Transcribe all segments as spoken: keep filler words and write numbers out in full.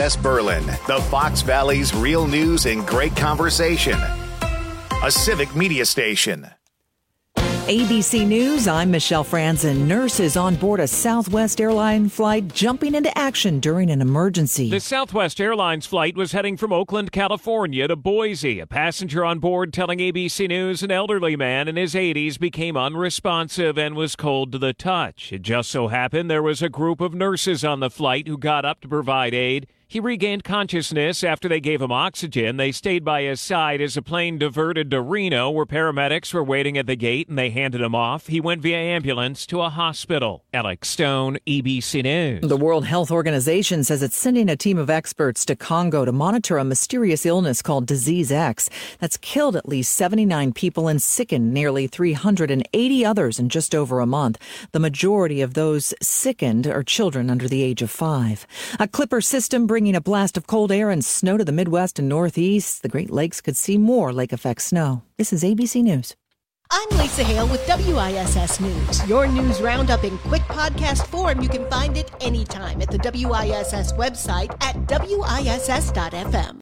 S Berlin, the Fox Valley's real news and great conversation. A civic media station. A B C News, I'm Michelle Franzen. Nurses on board a Southwest Airlines flight jumping into action during an emergency. The Southwest Airlines flight was heading from Oakland, California to Boise. A passenger on board telling A B C News an elderly man in his eighties became unresponsive and was cold to the touch. It just so happened there was a group of nurses on the flight who got up to provide aid. He regained consciousness after they gave him oxygen. They stayed by his side as a plane diverted to Reno, where paramedics were waiting at the gate, and they handed him off. He went via ambulance to a hospital. Alex Stone, A B C News. The World Health Organization says it's sending a team of experts to Congo to monitor a mysterious illness called Disease X that's killed at least seventy-nine people and sickened nearly three hundred eighty others in just over a month. The majority of those sickened are children under the age of five. A Clipper system bringing a blast of cold air and snow to the Midwest and Northeast. The Great Lakes could see more lake-effect snow. This is A B C News. I'm Lisa Hale with W I S S News. Your news roundup in quick podcast form. You can find it anytime at the W I S S website at W I S S dot F M.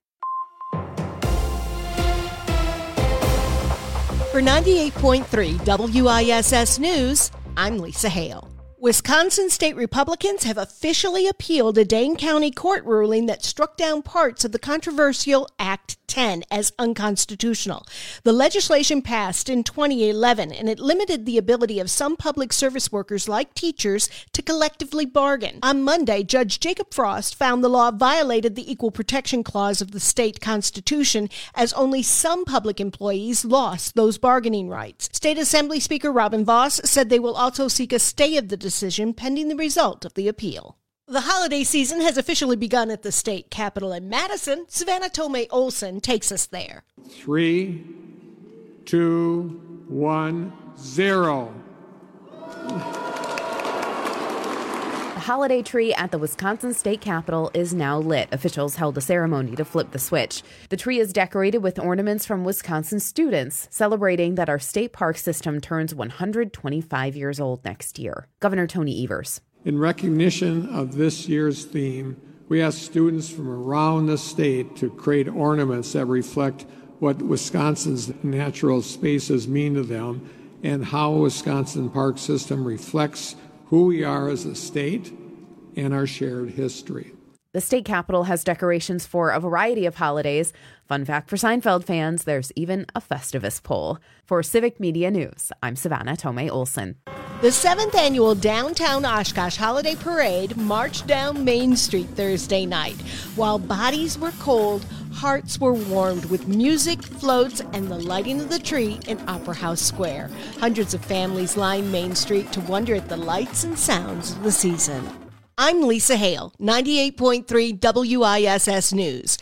For ninety-eight point three W I S S News, I'm Lisa Hale. Wisconsin state Republicans have officially appealed a Dane County court ruling that struck down parts of the controversial Act ten as unconstitutional. The legislation passed in twenty eleven, and it limited the ability of some public service workers like teachers to collectively bargain. On Monday, Judge Jacob Frost found the law violated the Equal Protection Clause of the state constitution, as only some public employees lost those bargaining rights. State Assembly Speaker Robin Vos said they will also seek a stay of the decision pending the result of the appeal. The holiday season has officially begun at the state capitol in Madison. Savannah Tomei Olson takes us there. Three, two, one, zero. The holiday tree at the Wisconsin State Capitol is now lit. Officials held a ceremony to flip the switch. The tree is decorated with ornaments from Wisconsin students, celebrating that our state park system turns one hundred twenty-five years old next year. Governor Tony Evers. In recognition of this year's theme, we ask students from around the state to create ornaments that reflect what Wisconsin's natural spaces mean to them and how Wisconsin park system reflects who we are as a state and our shared history. The state capitol has decorations for a variety of holidays. Fun fact for Seinfeld fans, there's even a Festivus pole. For Civic Media News, I'm Savannah Tomei Olson. The seventh annual Downtown Oshkosh Holiday Parade marched down Main Street Thursday night. While bodies were cold, hearts were warmed with music, floats, and the lighting of the tree in Opera House Square. Hundreds of families lined Main Street to wonder at the lights and sounds of the season. I'm Lisa Hale, ninety-eight point three W I S S News.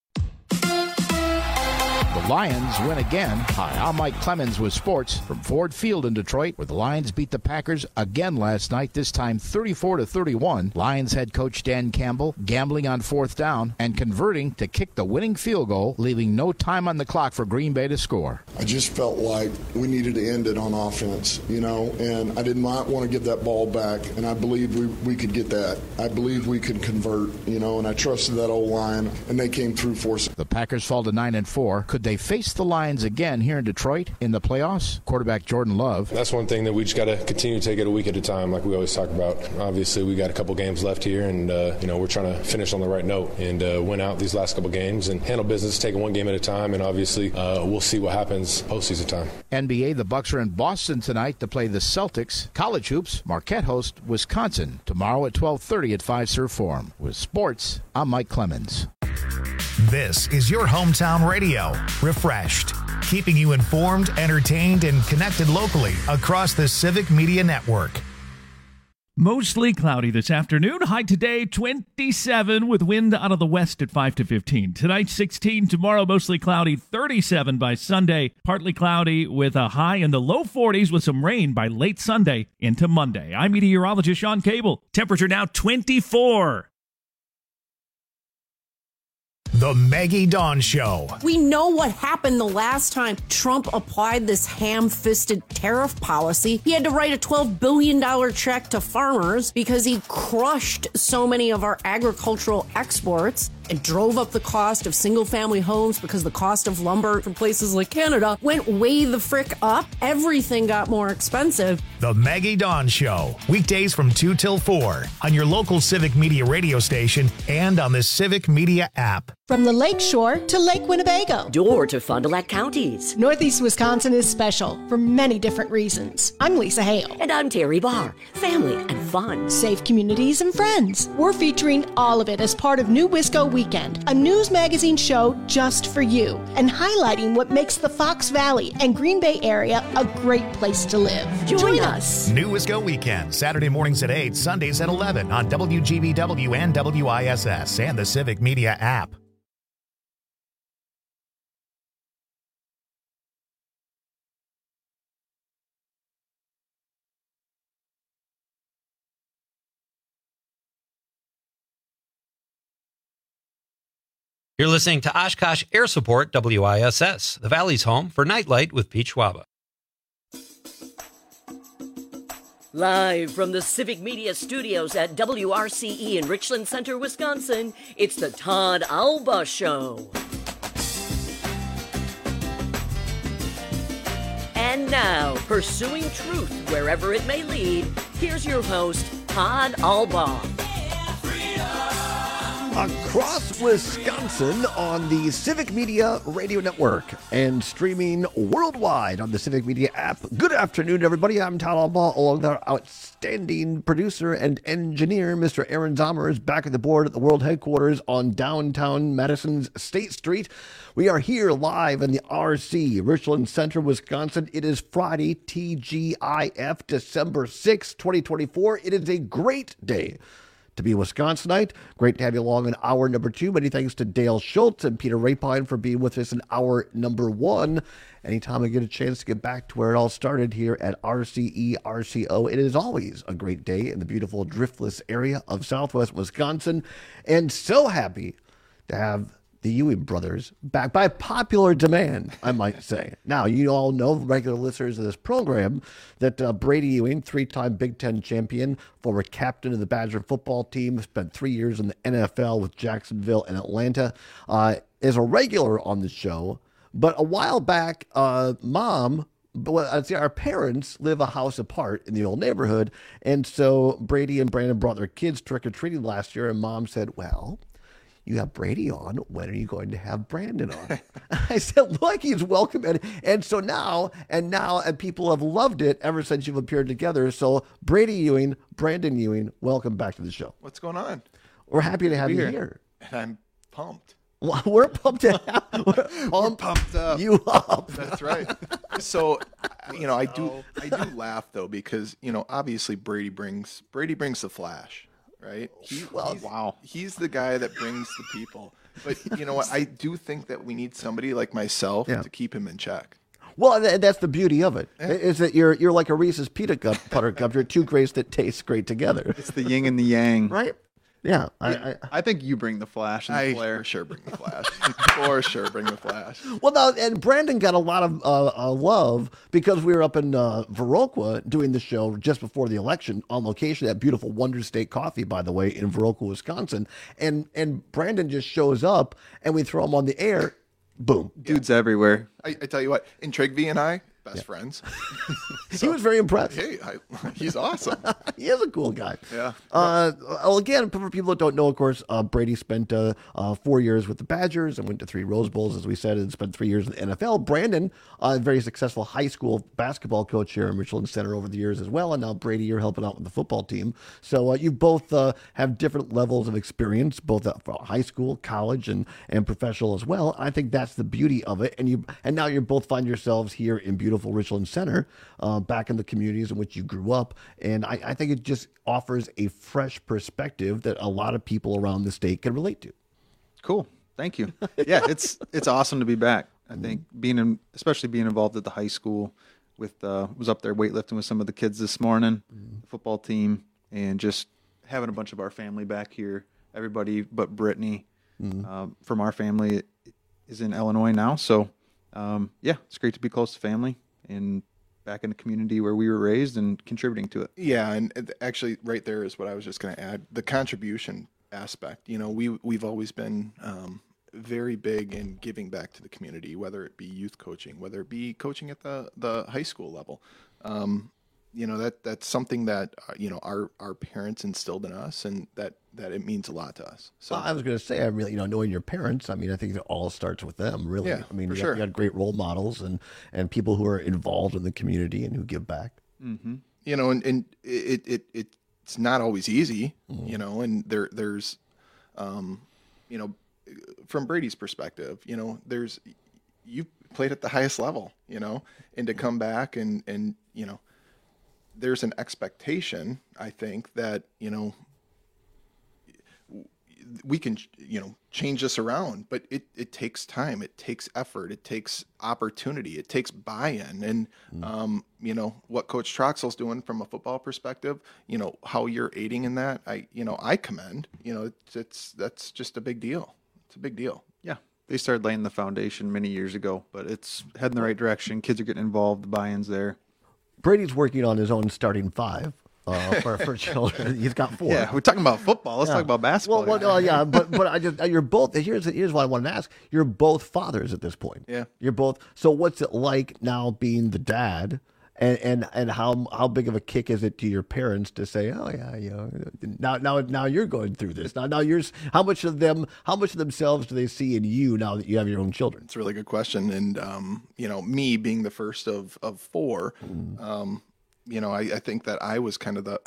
The Lions win again. Hi, I'm Mike Clemens with sports from Ford Field in Detroit, where the Lions beat the Packers again last night, this time thirty-four to thirty-one. Lions head coach Dan Campbell gambling on fourth down and converting to kick the winning field goal, leaving no time on the clock for Green Bay to score. I just felt like we needed to end it on offense, you know, and I did not want to give that ball back, and I believed we, we could get that. I believed we could convert, you know, and I trusted that old line, and they came through for us. The Packers fall to nine and four. Could they face the Lions again here in Detroit in the playoffs? Quarterback Jordan Love. That's one thing that we just got to continue to take it a week at a time, like we always talk about. Obviously, we got a couple games left here, and uh, you know we're trying to finish on the right note and uh, win out these last couple games and handle business, taking one game at a time. And obviously, uh, we'll see what happens postseason time. N B A, the Bucks are in Boston tonight to play the Celtics. College hoops, Marquette host Wisconsin tomorrow at twelve thirty at Fiserv Forum. With sports, I'm Mike Clemens. This is your hometown radio, refreshed, keeping you informed, entertained, and connected locally across the Civic Media Network. Mostly cloudy this afternoon. High today, twenty-seven, with wind out of the west at five to fifteen. Tonight, sixteen. Tomorrow, mostly cloudy, thirty-seven by Sunday. Partly cloudy with a high in the low forties with some rain by late Sunday into Monday. I'm meteorologist Sean Cable. Temperature now twenty-four. The Maggie Dawn Show. We know what happened the last time Trump applied this ham-fisted tariff policy. He had to write a twelve billion dollars check to farmers because he crushed so many of our agricultural exports and drove up the cost of single-family homes because the cost of lumber from places like Canada went way the frick up. Everything got more expensive. The Maggie Dawn Show. Weekdays from two till four on your local Civic Media radio station and on the Civic Media app. From the Lake Shore to Lake Winnebago. Door to Fond du Lac counties. Northeast Wisconsin is special for many different reasons. I'm Lisa Hale. And I'm Terry Barr. Family and fun. Safe communities and friends. We're featuring all of it as part of New Wisco Weekend, a news magazine show just for you, and highlighting what makes the Fox Valley and Green Bay area a great place to live. Join, Join us. New Wisco Weekend, Saturday mornings at eight, Sundays at eleven on W G B W and W I S S and the Civic Media app. You're listening to Oshkosh Air Support W I S S, the Valley's home for Nightlight with Pete Schwaba. Live from the Civic Media Studios at W R C E in Richland Center, Wisconsin, it's the Todd Alba Show. And now, pursuing truth wherever it may lead, here's your host, Todd Alba. Across Wisconsin on the Civic Media Radio Network and streaming worldwide on the Civic Media app. Good afternoon, everybody. I'm Todd Alba, along with our outstanding producer and engineer, Mister Aaron Zomer, is back at the board at the world headquarters on downtown Madison's State Street. We are here live in the R C, Richland Center, Wisconsin. It is Friday, T G I F, December sixth, twenty twenty-four. It is a great day to be a Wisconsinite. Great to have you along in hour number two. Many thanks to Dale Schultz and Peter Rapine for being with us in hour number one. Anytime I get a chance to get back to where it all started here at R C E R C O, it is always a great day in the beautiful Driftless area of southwest Wisconsin. And so happy to have the Ewing brothers back by popular demand, I might say. Now, you all know, regular listeners of this program, that uh, Brady Ewing, three-time Big Ten champion, former captain of the Badger football team, spent three years in the N F L with Jacksonville and Atlanta, uh, is a regular on the show. But a while back, uh, Mom, well, I'd say our parents live a house apart in the old neighborhood, and so Brady and Brandon brought their kids trick-or-treating last year, and Mom said, well, you have Brady on. When are you going to have Brandon on? I said, look, he's welcome. And, and so now, and now, and people have loved it ever since you've appeared together. So Brady Ewing, Brandon Ewing, welcome back to the show. What's going on? We're happy to have Be you here. here. And I'm pumped. Well, we're pumped to have, we're pumped, we're pumped up. You up. That's right. So, you know, I do, I do laugh though, because, you know, obviously Brady brings, Brady brings the flash. Right? He, well, he's, wow. He's the guy that brings the people. But you know what? I do think that we need somebody like myself yeah. to keep him in check. Well, th- that's the beauty of it. Yeah. Is that you're you're like a Reese's peanut cup, butter cup. You're two grapes that taste great together. It's the yin and the yang. Right? Yeah. I, yeah. I, I think you bring the flash and the I flair. for sure bring the flash. For sure bring the flash. Well, now, and Brandon got a lot of uh, uh, love because we were up in uh, Viroqua doing the show just before the election on location at beautiful Wonder State Coffee, by the way, in Viroqua, Wisconsin. And and Brandon just shows up and we throw him on the air. Boom. Dude's yeah. everywhere. I, I tell you what, Intrigvi and I, best yeah. friends. So, he was very impressed. Hey, I, he's awesome. He is a cool guy. Yeah. Uh, well, again, for people that don't know, of course, uh, Brady spent uh, uh, four years with the Badgers and went to three Rose Bowls, as we said, and spent three years in the N F L. Brandon, a uh, very successful high school basketball coach here in Richland Center over the years as well. And now, Brady, you're helping out with the football team. So uh, you both uh, have different levels of experience, both at high school, college, and, and professional as well. I think that's the beauty of it. And you and now you both find yourselves here in beautiful Richland Center, uh, back in the communities in which you grew up. And I, I think it just offers a fresh perspective that a lot of people around the state can relate to. Cool. Thank you. Yeah, it's it's awesome to be back. I think being in, especially being involved at the high school with, uh, was up there weightlifting with some of the kids this morning, mm-hmm. the football team, and just having a bunch of our family back here, everybody but Brittany, Mhm. um, from our family is in Illinois now. So, um, yeah, it's great to be close to family and back in the community where we were raised and contributing to it. Yeah, and and actually, right there is what I was just going to add: the contribution aspect. You know, we we've always been um, very big in giving back to the community, whether it be youth coaching, whether it be coaching at the the high school level. Um, you know, that that's something that uh, you know our our parents instilled in us, and that that it means a lot to us. So Well, I was going to say, I really, you know, knowing your parents, I mean, I think it all starts with them, really. Yeah, I mean, for you, sure. got, you got great role models and, and people who are involved in the community and who give back. Mm-hmm. you know, and, and it, it, it, it's not always easy, you know, and there, there's, um, you know, from Brady's perspective, you know, there's, you played at the highest level, you know, and to come back and, and, you know, there's an expectation, I think, that, you know, we can, you know, change this around, but it, it takes time. It takes effort. It takes opportunity. It takes buy-in. And, um, you know, what Coach Troxell's doing from a football perspective, you know, how you're aiding in that, I, you know, I commend, you know, it's, it's that's just a big deal. It's a big deal. Yeah. They started laying the foundation many years ago, but it's heading the right direction. Kids are getting involved. The buy-in's there. Brady's working on his own starting five. Uh, for, for children, he's got four. Yeah, we're talking about football. Let's Yeah. talk about basketball. Well, well uh, yeah, but but I just you're both. Here's here's what I wanted to ask. You're both fathers at this point. Yeah. You're both. So what's it like now being the dad? And and and how how big of a kick is it to your parents to say, oh yeah, you know, now now now you're going through this. Now now you're how much of them how much of themselves do they see in you now that you have your own children? It's a really good question. And, um, you know, me being the first of, of four, um, you know, I, I think that I was kind of the,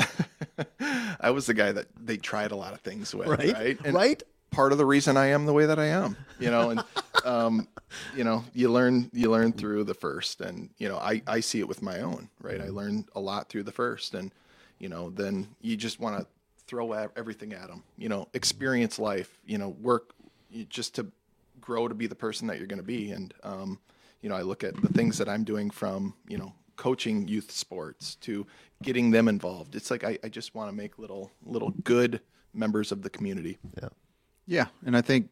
I was the guy that they tried a lot of things with, Right, right? And right. part of the reason I am the way that I am, you know, and, um, you know, you learn, you learn through the first, and, you know, I, I see it with my own, right? I learned a lot through the first, and, you know, then you just want to throw a- everything at them, you know, experience life, you know, work you, just to grow to be the person that you're going to be. And, um, you know, I look at the things that I'm doing from, you know, coaching youth sports to getting them involved. It's like, I, I just want to make little, little good members of the community. Yeah. Yeah, and I think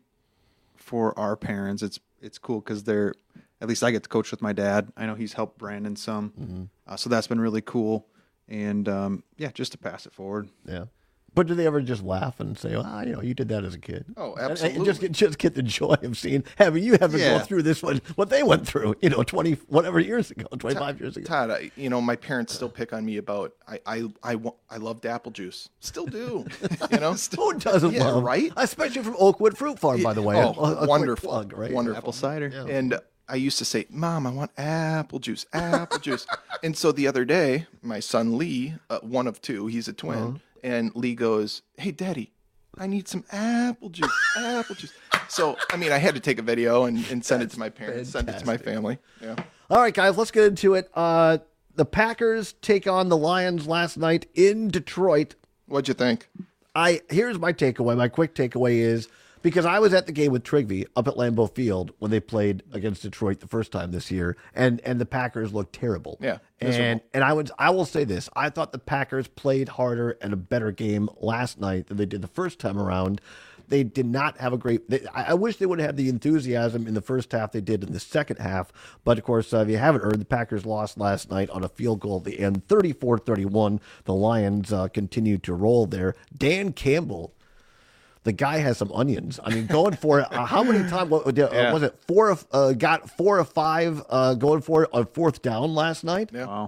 for our parents, it's it's cool because they're, at least I get to coach with my dad. I know he's helped Brandon some, Mm-hmm. uh, so that's been really cool. And um, yeah, just to pass it forward. Yeah. But do they ever just laugh and say, "Ah, you know, you did that as a kid"? Oh, And- absolutely. And just get just get the joy of seeing having you have to Yeah. go through this one, what they went through, you know, twenty whatever years ago, twenty five years ago. Todd, I, you know, my parents still pick on me about, I, I, I, wa- I loved apple juice. Still do, you know? Who doesn't Yeah, love, right? Especially from Oakwood Fruit Farm, by the way. Oh, A- a quick wonderful. plug, right? Wonderful. Apple cider. Yeah. And I used to say, Mom, I want apple juice, apple juice. And so the other day, my son Lee, uh, one of two, he's a twin, Uh-huh. and Lee goes, hey, Daddy, I need some apple juice, apple juice. So, I mean, I had to take a video and, and send it to my parents, send it to my family. Yeah. All right, guys, let's get into it. Uh, the Packers take on the Lions last night in Detroit. What'd you think? I here's my takeaway. My quick takeaway is because I was at the game with Trigby up at Lambeau Field when they played against Detroit the first time this year, and and the Packers looked terrible. Yeah, and miserable. and I would I will say this: I thought the Packers played harder and a better game last night than they did the first time around. They did not have a great. They, I, I wish they would have had the enthusiasm in the first half they did in the second half. But of course, uh, if you haven't heard, the Packers lost last night on a field goal at the end, thirty-four thirty-one. The Lions uh, continued to roll there. Dan Campbell. The guy has some onions. I mean, going for it. Uh, how many times what, uh, Yeah. was it? Four of uh, got four of five uh, going for it on fourth down last night. Yeah. Wow.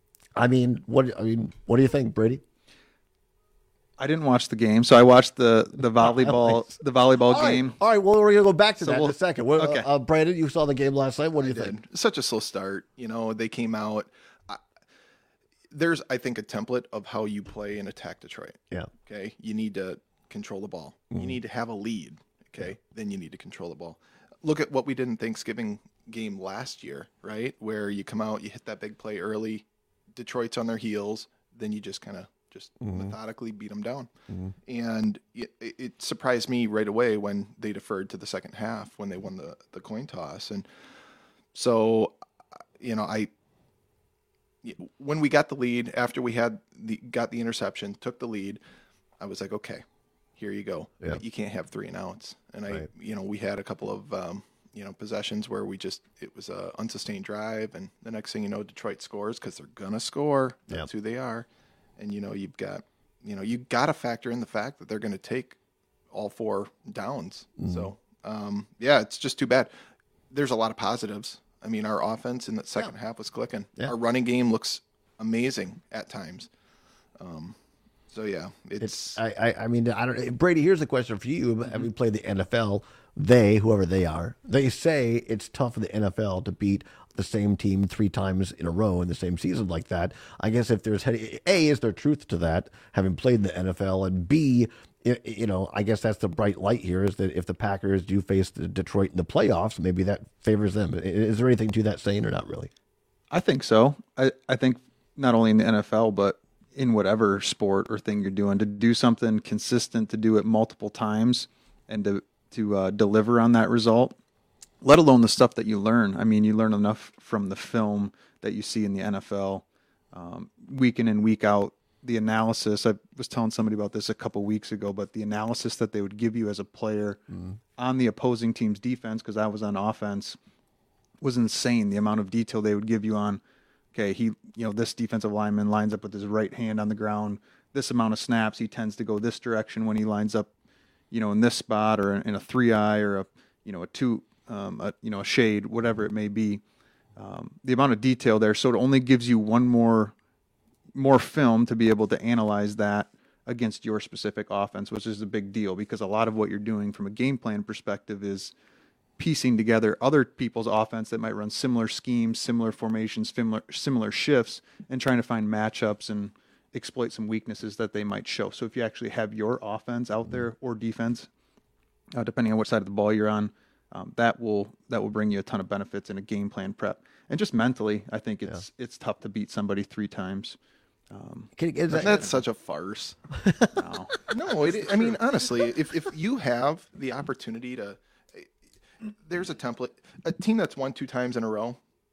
I mean, what? I mean, what do you think, Brady? I didn't watch the game, so I watched the the volleyball Highlights. the volleyball All right. game. All right. Well, we're gonna go back to So that we'll- in a second. What- okay. Uh, Brandon, you saw the game last night. What do you I think? did. Such a slow start. You know, they came out. I, there's, I think, a template of how you play and attack Detroit. Yeah. Okay. You need to control the ball. You need to have a lead. Okay. Then you need to control the ball. Look at what we did in Thanksgiving game last year, right? Where you come out, you hit that big play early. Detroit's on their heels. Then you just kind of just methodically beat them down. And it, it surprised me right away when they deferred to the second half when they won the, the coin toss. And so, you know, I, when we got the lead after we had the, got the interception, took the lead, I was like, okay, here you go. Yeah. You can't have three and outs. And I, Right. you know, we had a couple of, um, you know, possessions where we just, it was a unsustained drive. And the next thing you know, Detroit scores because they're going to score. That's Yep. who they are. And, you know, you've got, you know, you got to factor in the fact that they're going to take all four downs. Mhm. So, um, yeah, it's just too bad. There's a lot of positives. I mean, our offense in the second yeah. half was clicking. Yeah. Our running game looks amazing at times. Um, so yeah, it's, it's I, I I mean I don't Brady. Here's the question for you. Mm-hmm. Having played the N F L, they whoever they are, they say it's tough for the N F L to beat the same team three times in a row in the same season like that. I guess if there's A, is there truth to that? Having played in the N F L, and B, you know, I guess that's the bright light here is that if the Packers do face the Detroit in the playoffs, maybe that favors them. Is there anything to that saying or not really? I think so. I, I think not only in the N F L, but in whatever sport or thing you're doing, to do something consistent, to do it multiple times and to, to uh, deliver on that result, let alone the stuff that you learn. I mean, you learn enough from the film that you see in the N F L um, week in and week out. The analysis, I was telling somebody about this a couple weeks ago, but the analysis that they would give you as a player mm. on the opposing team's defense, because I was on offense, was insane. The amount of detail they would give you on, okay, he, you know, this defensive lineman lines up with his right hand on the ground. This amount of snaps, he tends to go this direction when he lines up, you know, in this spot or in a three eye or a, you know, a two, um, a, you know, a shade, whatever it may be. Um, the amount of detail there, so it only gives you one more, more film to be able to analyze that against your specific offense, which is a big deal because a lot of what you're doing from a game plan perspective is piecing together other people's offense that might run similar schemes, similar formations, similar similar shifts, and trying to find matchups and exploit some weaknesses that they might show. So if you actually have your offense out there or defense, uh, depending on what side of the ball you're on, um, that will that will bring you a ton of benefits in a game plan prep. And just mentally, I think it's yeah. it's tough to beat somebody three times. Um, Can, is that, that's such a farce. no, no. It, I mean, honestly, if if you have the opportunity to. There's a template. A team that's won two times in a row,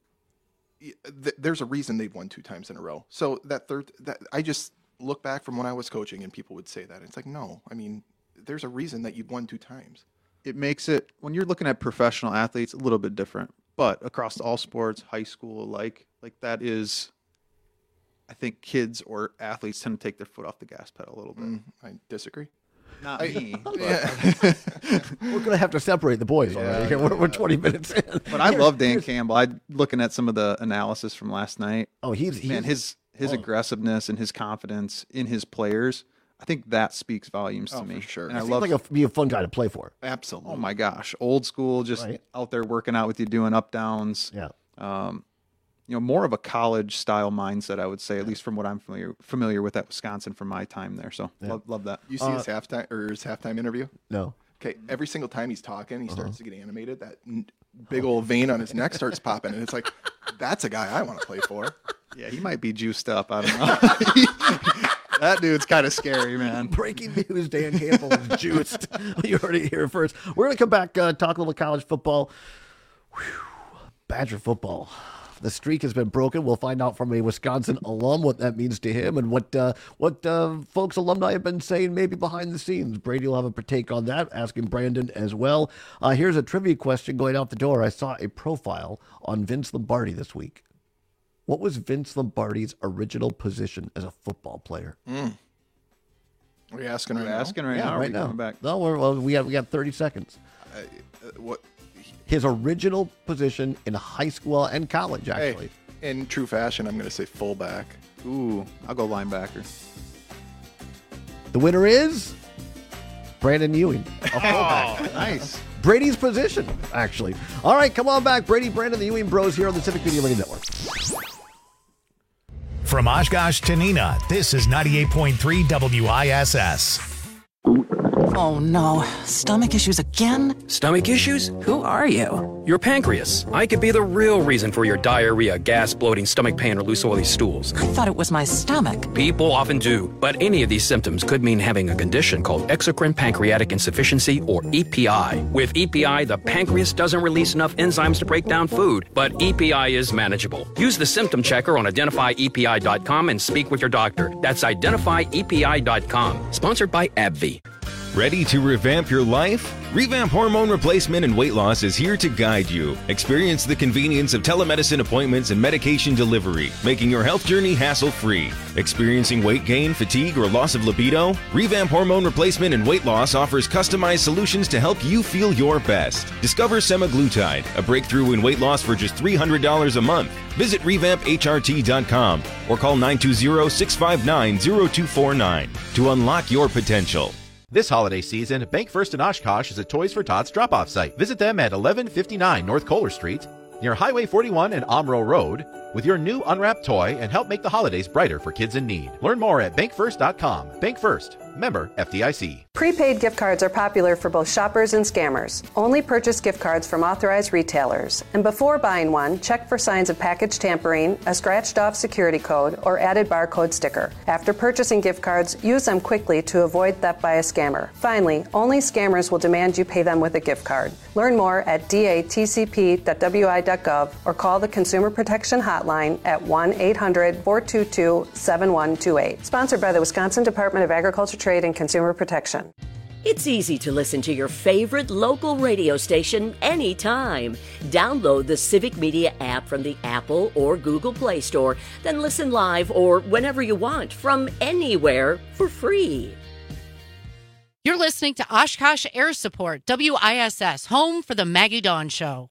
th- there's a reason they've won two times in a row. So that third, that I just look back from when I was coaching and people would say that. It's like, no, I mean, there's a reason that you've won two times. It makes it, when you're looking at professional athletes, a little bit different. But across all sports, high school alike, like that is, I think kids or athletes tend to take their foot off the gas pedal a little bit. Mm, I disagree. Not I, me. Yeah. We're going to have to separate the boys already. Yeah, we're, we're twenty minutes in. But I love Dan Campbell. I looking at some of the analysis from last night. Oh, he's, he's man, his his oh. aggressiveness and his confidence in his players. I think that speaks volumes to oh, me. For sure. And I love like a, be a fun guy to play for. Absolutely. Oh my gosh, old school, just right. out there working out with you, doing up downs. Yeah. Um, you know, more of a college style mindset, I would say, at least from what I'm familiar familiar with at Wisconsin from my time there. So yeah. love, love that. You see uh, his halftime or his halftime interview? No. Okay. Every single time he's talking, he starts uh-huh. to get animated. That big old vein on his neck starts popping, and it's like, that's a guy I want to play for. Yeah, he might be juiced up. I don't know. That dude's kind of scary, man. Breaking news: Dan Campbell is juiced. You heard it here first. We're gonna come back, uh, talk a little college football. Whew. Badger football. The streak has been broken. We'll find out from a Wisconsin alum what that means to him and what uh, what uh, folks, alumni have been saying maybe behind the scenes. Brady will have a take on that, asking Brandon as well. Uh, here's a trivia question going out the door. I saw a profile on Vince Lombardi this week. What was Vince Lombardi's original position as a football player? Mm. Are we asking right we're now? Asking right yeah, now. Right now. Back? No, we're, well, we got we got thirty seconds. Uh, uh, what? His original position in high school and college, actually. Hey, in true fashion, I'm going to say fullback. Ooh, I'll go linebacker. The winner is Brandon Ewing, a fullback. Oh, nice. Brady's position, actually. All right, come on back. Brady, Brandon, the Ewing Bros here on the Civic Media Radio Network. From Oshkosh to Neenah, this is ninety-eight point three W I S S. Oh no, stomach issues again? Stomach issues? Who are you? Your pancreas. I could be the real reason for your diarrhea, gas, bloating, stomach pain, or loose oily stools. I thought it was my stomach. People often do, but any of these symptoms could mean having a condition called exocrine pancreatic insufficiency, or E P I. With E P I, the pancreas doesn't release enough enzymes to break down food, but E P I is manageable. Use the symptom checker on identify E P I dot com and speak with your doctor. That's identify E P I dot com. Sponsored by AbbVie. Ready to revamp your life? Revamp Hormone Replacement and Weight Loss is here to guide you. Experience the convenience of telemedicine appointments and medication delivery, making your health journey hassle-free. Experiencing weight gain, fatigue, or loss of libido? Revamp Hormone Replacement and Weight Loss offers customized solutions to help you feel your best. Discover semaglutide, a breakthrough in weight loss for just three hundred dollars a month. Visit revamp H R T dot com or call nine two zero, six five nine, zero two four nine to unlock your potential. This holiday season, Bank First in Oshkosh is a Toys for Tots drop-off site. Visit them at eleven fifty-nine North Kohler Street, near Highway forty-one and Omro Road, with your new unwrapped toy and help make the holidays brighter for kids in need. Learn more at bank first dot com. Bank First, member F D I C. Prepaid gift cards are popular for both shoppers and scammers. Only purchase gift cards from authorized retailers. And before buying one, check for signs of package tampering, a scratched-off security code, or added barcode sticker. After purchasing gift cards, use them quickly to avoid theft by a scammer. Finally, only scammers will demand you pay them with a gift card. Learn more at D A T C P dot W I dot gov or call the Consumer Protection Hotline at one eight hundred, four two two, seven one two eight. Sponsored by the Wisconsin Department of Agriculture, Trade, and Consumer Protection. It's easy to listen to your favorite local radio station anytime. Download the Civic Media app from the Apple or Google Play Store, then listen live or whenever you want from anywhere for free. You're listening to Oshkosh Air Support, W I S S, home for the Maggie Dawn Show.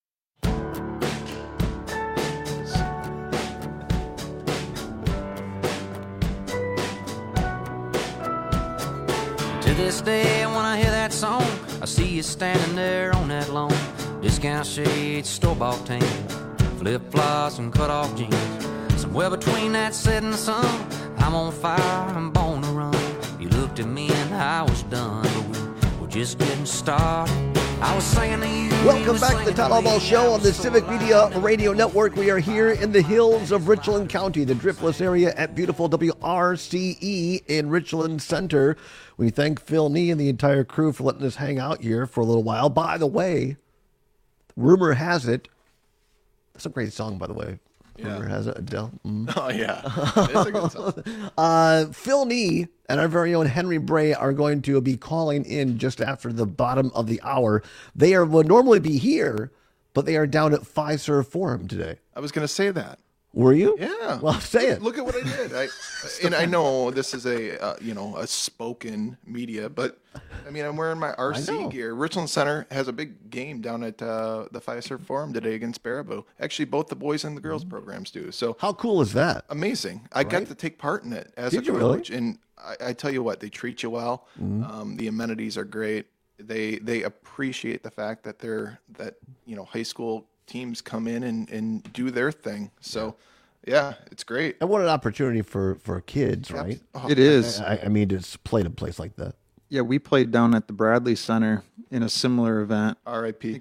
To this day, when I hear that song, I see you standing there on that lawn. Discount shades, store-bought tan, flip-flops and cut-off jeans. Somewhere between that set and the sun, I'm on fire, I'm born to run. You looked at me and I was done, but we were just getting started. I was singing to you. Welcome back to the Todd Albaugh Show on the Civic Media Radio Network. We are here in the hills of Richland County, the Driftless area at beautiful W R C E in Richland Center. We thank Phil Nee and the entire crew for letting us hang out here for a little while. By the way, rumor has it, that's a great song, by the way. Yeah. Rumor has it, Adele. Mm. Oh, yeah. It's a good song. uh, Phil Nee and our very own Henry Bray are going to be calling in just after the bottom of the hour. They are would normally be here, but they are down at Fiserv Forum today. I was going to say that. Were you? Yeah. Well, say it. Look at what I did. I, and I know this is a uh, you know a spoken media, but I mean I'm wearing my R C gear. Richland Center has a big game down at uh, the Fiserv Forum today against Baraboo. Actually, both the boys and the girls programs do. So how cool is that? Amazing. I right? got to take part in it as Did a coach, really? and I, I tell you what, they treat you well. Mm-hmm. Um, the amenities are great. They they appreciate the fact that they're that you know high school teams come in and, and do their thing. So. Yeah, it's great. And what an opportunity for, for kids, right? Oh, it is. I, I mean, to play in a place like that. Yeah, we played down at the Bradley Center in a similar event. R I P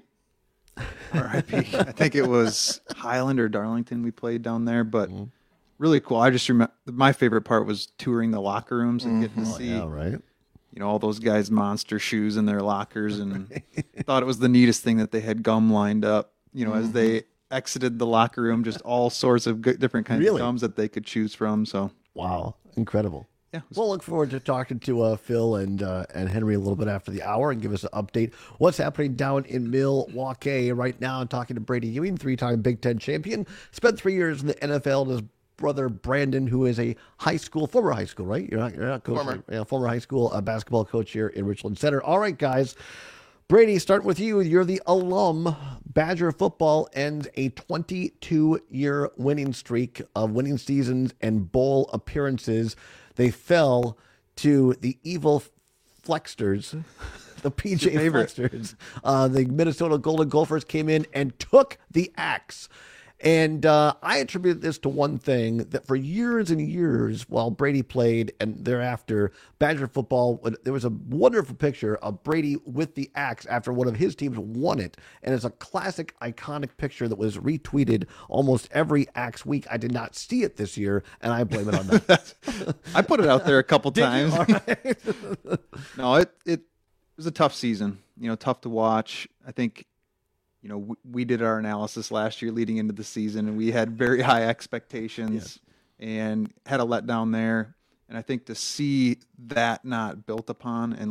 R I P I think it was Highland or Darlington we played down there, but mm-hmm. really cool. I just remember my favorite part was touring the locker rooms and getting to oh, see, yeah, right? you know, all those guys' monster shoes in their lockers, and thought it was the neatest thing that they had gum lined up, you know, mm-hmm. as they exited the locker room, just all sorts of good, different kinds really? of gums that they could choose from. So wow, incredible. Yeah, we'll look forward to talking to uh, Phil and uh, and Henry a little bit after the hour and give us an update what's happening down in Milwaukee right now. I'm talking to Brady Ewing, three-time Big Ten champion, spent three years in the N F L, and his brother Brandon, who is a high school, former high school, right? You're not, you're not coaching, former, yeah, former high school uh, basketball coach here in Richland Center. All right, guys. Brady, starting with you. You're the alum. Badger football ends a twenty-two-year winning streak of winning seasons and bowl appearances. They fell to the evil Flexters, the P J Flexters. Uh, the Minnesota Golden Gophers came in and took the axe. And uh, I attribute this to one thing, that for years and years while Brady played and thereafter, Badger football, there was a wonderful picture of Brady with the axe after one of his teams won it. And it's a classic, iconic picture that was retweeted almost every axe week. I did not see it this year, and I blame it on that. I put it out there a couple Did times. You? All right. No, it, it was a tough season, you know, tough to watch. I think, you know, we, we did our analysis last year leading into the season, and we had very high expectations yeah. and had a letdown there. And I think to see that not built upon and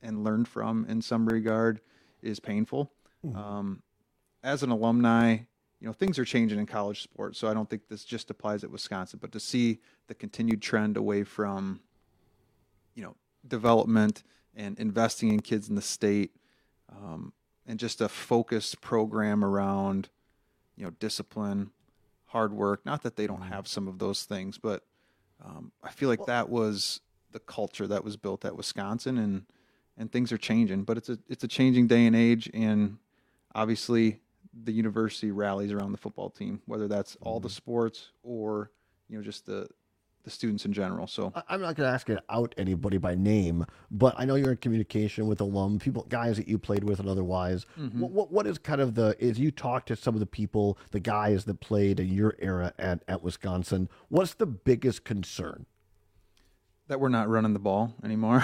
and learned from in some regard is painful. Mm-hmm. Um, as an alumni, you know, things are changing in college sports, so I don't think this just applies at Wisconsin, but to see the continued trend away from, you know, development and investing in kids in the state, um, and just a focused program around, you know, discipline, hard work. Not that they don't have some of those things, but um, I feel like that was the culture that was built at Wisconsin, and and things are changing. But it's a it's a changing day and age, and obviously the university rallies around the football team, whether that's all the sports or, you know, just the the students in general. So I- I'm not going to ask you to out anybody by name, but I know you're in communication with alum people, guys that you played with and otherwise. Mhm. What, what what is kind of the, as you talk to some of the people, the guys that played in your era at, at Wisconsin, what's the biggest concern? That we're not running the ball anymore.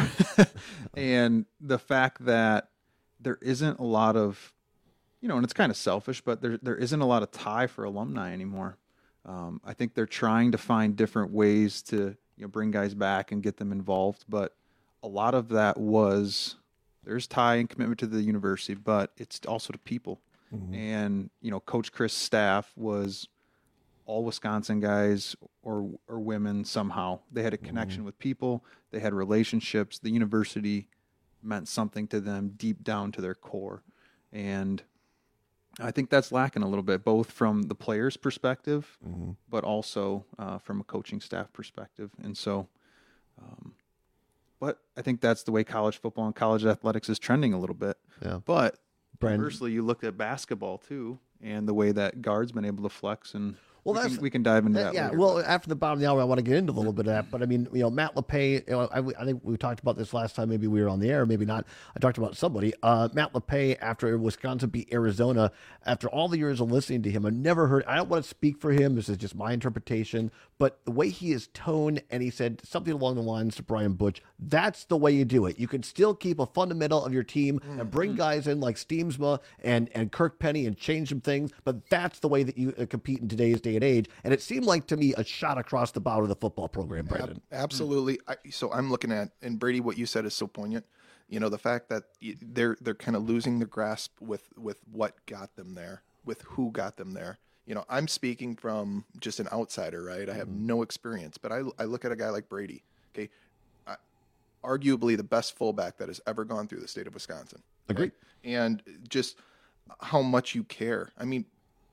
And the fact that there isn't a lot of, you know, and it's kind of selfish, but there there isn't a lot of tie for alumni anymore. Um, I think they're trying to find different ways to, you know, bring guys back and get them involved. But a lot of that was, there's tie and commitment to the university, but it's also to people. Mhm. And, you know, Coach Chris' staff was all Wisconsin guys or or women somehow. They had a connection with people. They had relationships. The university meant something to them deep down to their core. And I think that's lacking a little bit, both from the players' perspective, Mhm. but also uh, from a coaching staff perspective. And so, um, but I think that's the way college football and college athletics is trending a little bit. Yeah. But Brandon. conversely, you look at basketball too, and the way that guards been able to flex, and Well, we, that's- can, we can dive into Uh, that yeah, later. well, after the bottom of the hour, I want to get into a little bit of that. But I mean, you know, Matt LePay, you know, I, I think we talked about this last time. Maybe we were on the air, maybe not. I talked about somebody. Uh, Matt LePay, after Wisconsin beat Arizona, after all the years of listening to him, I've never heard, I don't want to speak for him. This is just my interpretation. But the way he is toned, and he said something along the lines to Brian Butch, that's the way you do it. You can still keep a fundamental of your team and bring guys in like Steemsma and, and Kirk Penny and change some things. But that's the way that you uh, compete in today's day and age. And it seemed like to me a shot across the bow of the football program, Brandon. Ab- absolutely. I, so I'm looking at, and Brady, what you said is so poignant. You know, the fact that y- they're they're kind of losing their grasp with with what got them there, with who got them there. You know, I'm speaking from just an outsider, right? I have no experience, but I I look at a guy like Brady. Okay, I, arguably the best fullback that has ever gone through the state of Wisconsin. Agree. right? And just how much you care. I mean,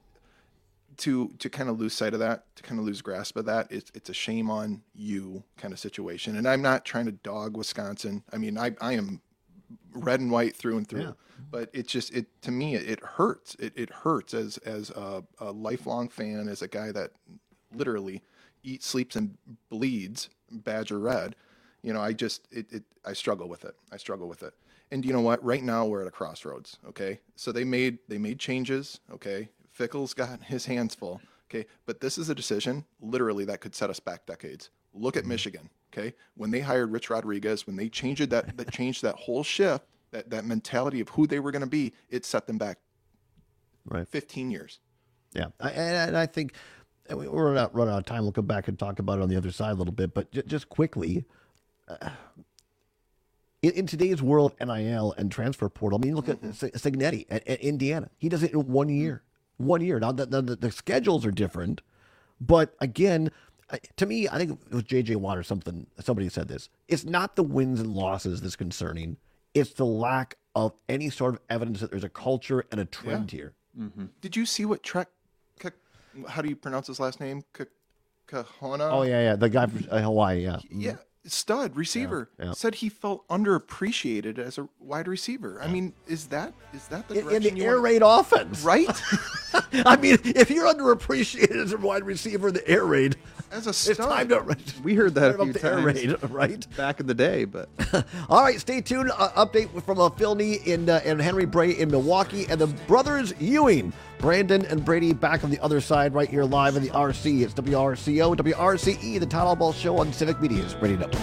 to to kind of lose sight of that, to kind of lose grasp of that, it's it's a shame on you kind of situation. And I'm not trying to dog Wisconsin. I mean, I I am red and white through and through. Yeah. But it just it to me it, it hurts. It it hurts as as a, a lifelong fan, as a guy that literally eats, sleeps, and bleeds Badger Red. You know, I just it, it I struggle with it. I struggle with it. And you know what? Right now we're at a crossroads. Okay, so they made they made changes. Okay, Fickle's got his hands full. Okay, but this is a decision literally that could set us back decades. Look at Michigan. Okay, when they hired Rich Rodriguez, when they changed that that changed that whole shift, that that mentality of who they were going to be, it set them back right fifteen years. Yeah, I, and I think and we- we're not running out of time. We'll come back and talk about it on the other side a little bit. But j- just quickly, uh, in, in today's world of N I L and transfer portal, I mean, look at S- Signetti at, at Indiana. He does it in one year. One year. Now, the, the, the schedules are different, but again, I- to me, I think it was J J Watt or something. Somebody said this. It's not the wins and losses that's concerning. It's the lack of any sort of evidence that there's a culture and a trend here. Did you see what Trek? K- How do you pronounce his last name? K- Kahona. Oh yeah, yeah, the guy from uh, Hawaii, yeah, Yeah, stud receiver Yeah, yeah. said he felt underappreciated as a wide receiver. I mean, is that is that the in, in direction the you air want- raid offense, right? I mean, if you're underappreciated as a wide receiver in the air raid, as a it's stud. time to. We heard that a Turn up few the air times raid, right? back in the day, but All right, stay tuned. Uh, update from uh, Phil Nee in, uh, and Henry Bray in Milwaukee, and the brothers Ewing, Brandon and Brady, back on the other side right here live in the R C. It's W R C O, W R C E, the Todd Ball Show on Civic Media's Radio Network.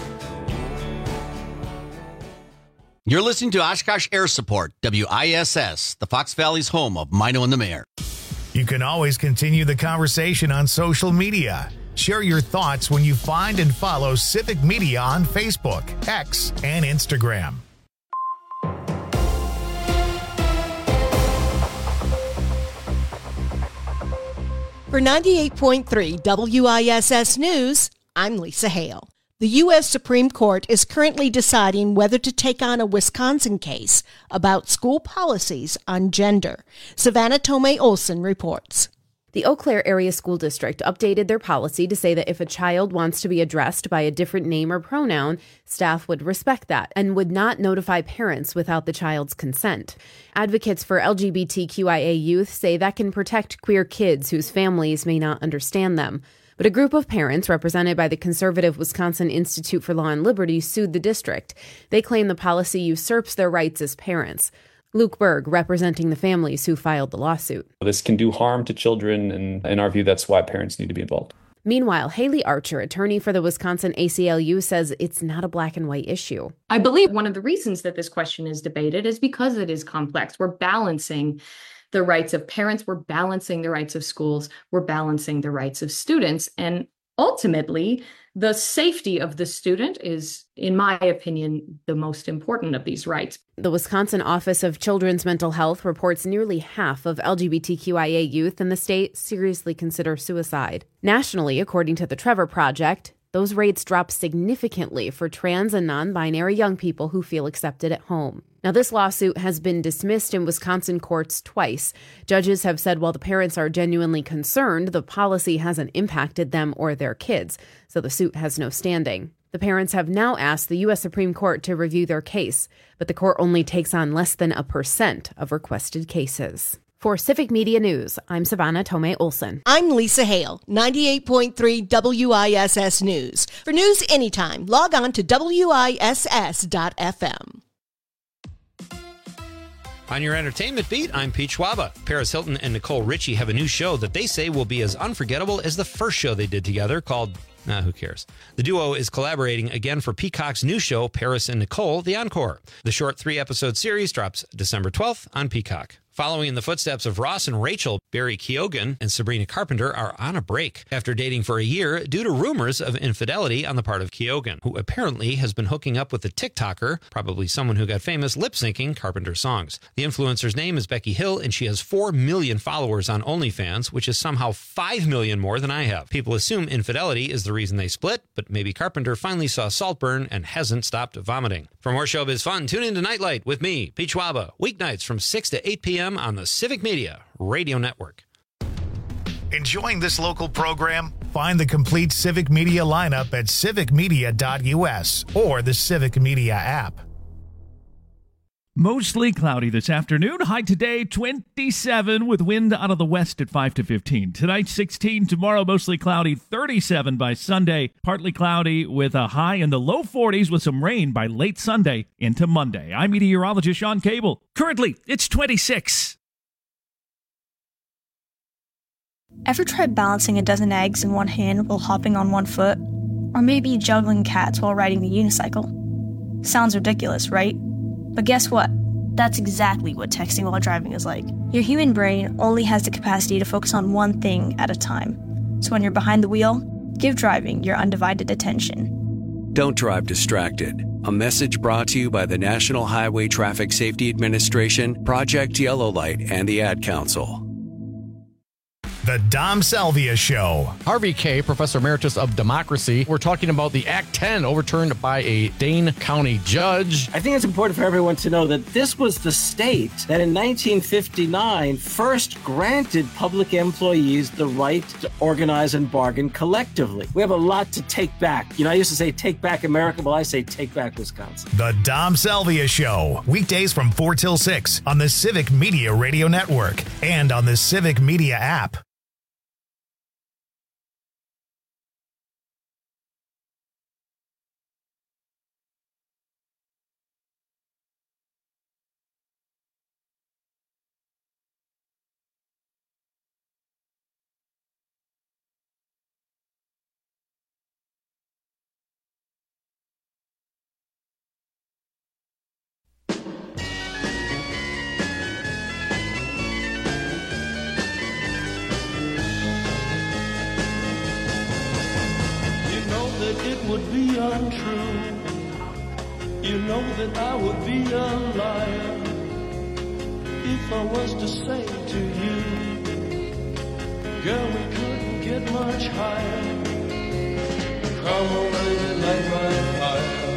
You're listening to Oshkosh Air Support, W I S S, the Fox Valley's home of Mino and the Mayor. You can always continue the conversation on social media. Share your thoughts when you find and follow Civic Media on Facebook, X, and Instagram. For ninety-eight point three W I S S News, I'm Lisa Hale. The U S Supreme Court is currently deciding whether to take on a Wisconsin case about school policies on gender. Savannah Tomei Olson reports. The Eau Claire Area School District updated their policy to say that if a child wants to be addressed by a different name or pronoun, staff would respect that and would not notify parents without the child's consent. Advocates for L G B T Q I A youth say that can protect queer kids whose families may not understand them. But a group of parents represented by the conservative Wisconsin Institute for Law and Liberty sued the district. They claim the policy usurps their rights as parents. Luke Berg, representing the families who filed the lawsuit. This can do harm to children, and in our view, that's why parents need to be involved. Meanwhile, Haley Archer, attorney for the Wisconsin A C L U, says it's not a black and white issue. I believe one of the reasons that this question is debated is because it is complex. We're balancing the rights of parents, we're balancing the rights of schools, we're balancing the rights of students. And ultimately, the safety of the student is, in my opinion, the most important of these rights. The Wisconsin Office of Children's Mental Health reports nearly half of L G B T Q I A youth in the state seriously consider suicide. Nationally, according to the Trevor Project, those rates drop significantly for trans and non-binary young people who feel accepted at home. Now, this lawsuit has been dismissed in Wisconsin courts twice. Judges have said while the parents are genuinely concerned, the policy hasn't impacted them or their kids, so the suit has no standing. The parents have now asked the U S Supreme Court to review their case, but the court only takes on less than a percent of requested cases. For Civic Media News, I'm Savannah Tomei Olson. I'm Lisa Hale, ninety-eight point three W I S S News. For news anytime, log on to W I S S dot F M. On your entertainment beat, I'm Pete Schwaba. Paris Hilton and Nicole Richie have a new show that they say will be as unforgettable as the first show they did together called... Nah, who cares? The duo is collaborating again for Peacock's new show, Paris and Nicole, The Encore. The short three-episode series drops December twelfth on Peacock. Following in the footsteps of Ross and Rachel, Barry Keoghan and Sabrina Carpenter are on a break after dating for a year due to rumors of infidelity on the part of Keoghan, who apparently has been hooking up with a TikToker, probably someone who got famous lip-syncing Carpenter songs. The influencer's name is Becky Hill, and she has four million followers on OnlyFans, which is somehow five million more than I have. People assume infidelity is the reason they split, but maybe Carpenter finally saw Saltburn and hasn't stopped vomiting. For more showbiz fun, tune in to Nightlight with me, Pete Schwaba, weeknights from six to eight p.m. on the Civic Media Radio Network. Enjoying this local program? Find the complete Civic Media lineup at civic media dot U S or the Civic Media app. Mostly cloudy this afternoon. High today, twenty-seven, with wind out of the west at five to fifteen. Tonight, sixteen. Tomorrow, mostly cloudy, thirty-seven by Sunday. Partly cloudy with a high in the low forties with some rain by late Sunday into Monday. I'm meteorologist Sean Cable. Currently, it's twenty-six. Ever tried balancing a dozen eggs in one hand while hopping on one foot? Or maybe juggling cats while riding a unicycle? Sounds ridiculous, right? But guess what? That's exactly what texting while driving is like. Your human brain only has the capacity to focus on one thing at a time. So when you're behind the wheel, give driving your undivided attention. Don't drive distracted. A message brought to you by the National Highway Traffic Safety Administration, Project Yellow Light, and the Ad Council. The Dom Salvia Show. Harvey Kaye, Professor Emeritus of Democracy. We're talking about the Act ten overturned by a Dane County judge. I think it's important for everyone to know that this was the state that in nineteen fifty-nine first granted public employees the right to organize and bargain collectively. We have a lot to take back. You know, I used to say take back America. Well, I say take back Wisconsin. The Dom Salvia Show. Weekdays from four till six on the Civic Media Radio Network and on the Civic Media app. It would be untrue. You know that I would be a liar if I was to say to you, Girl, we couldn't get much higher. Come on, baby, light my fire.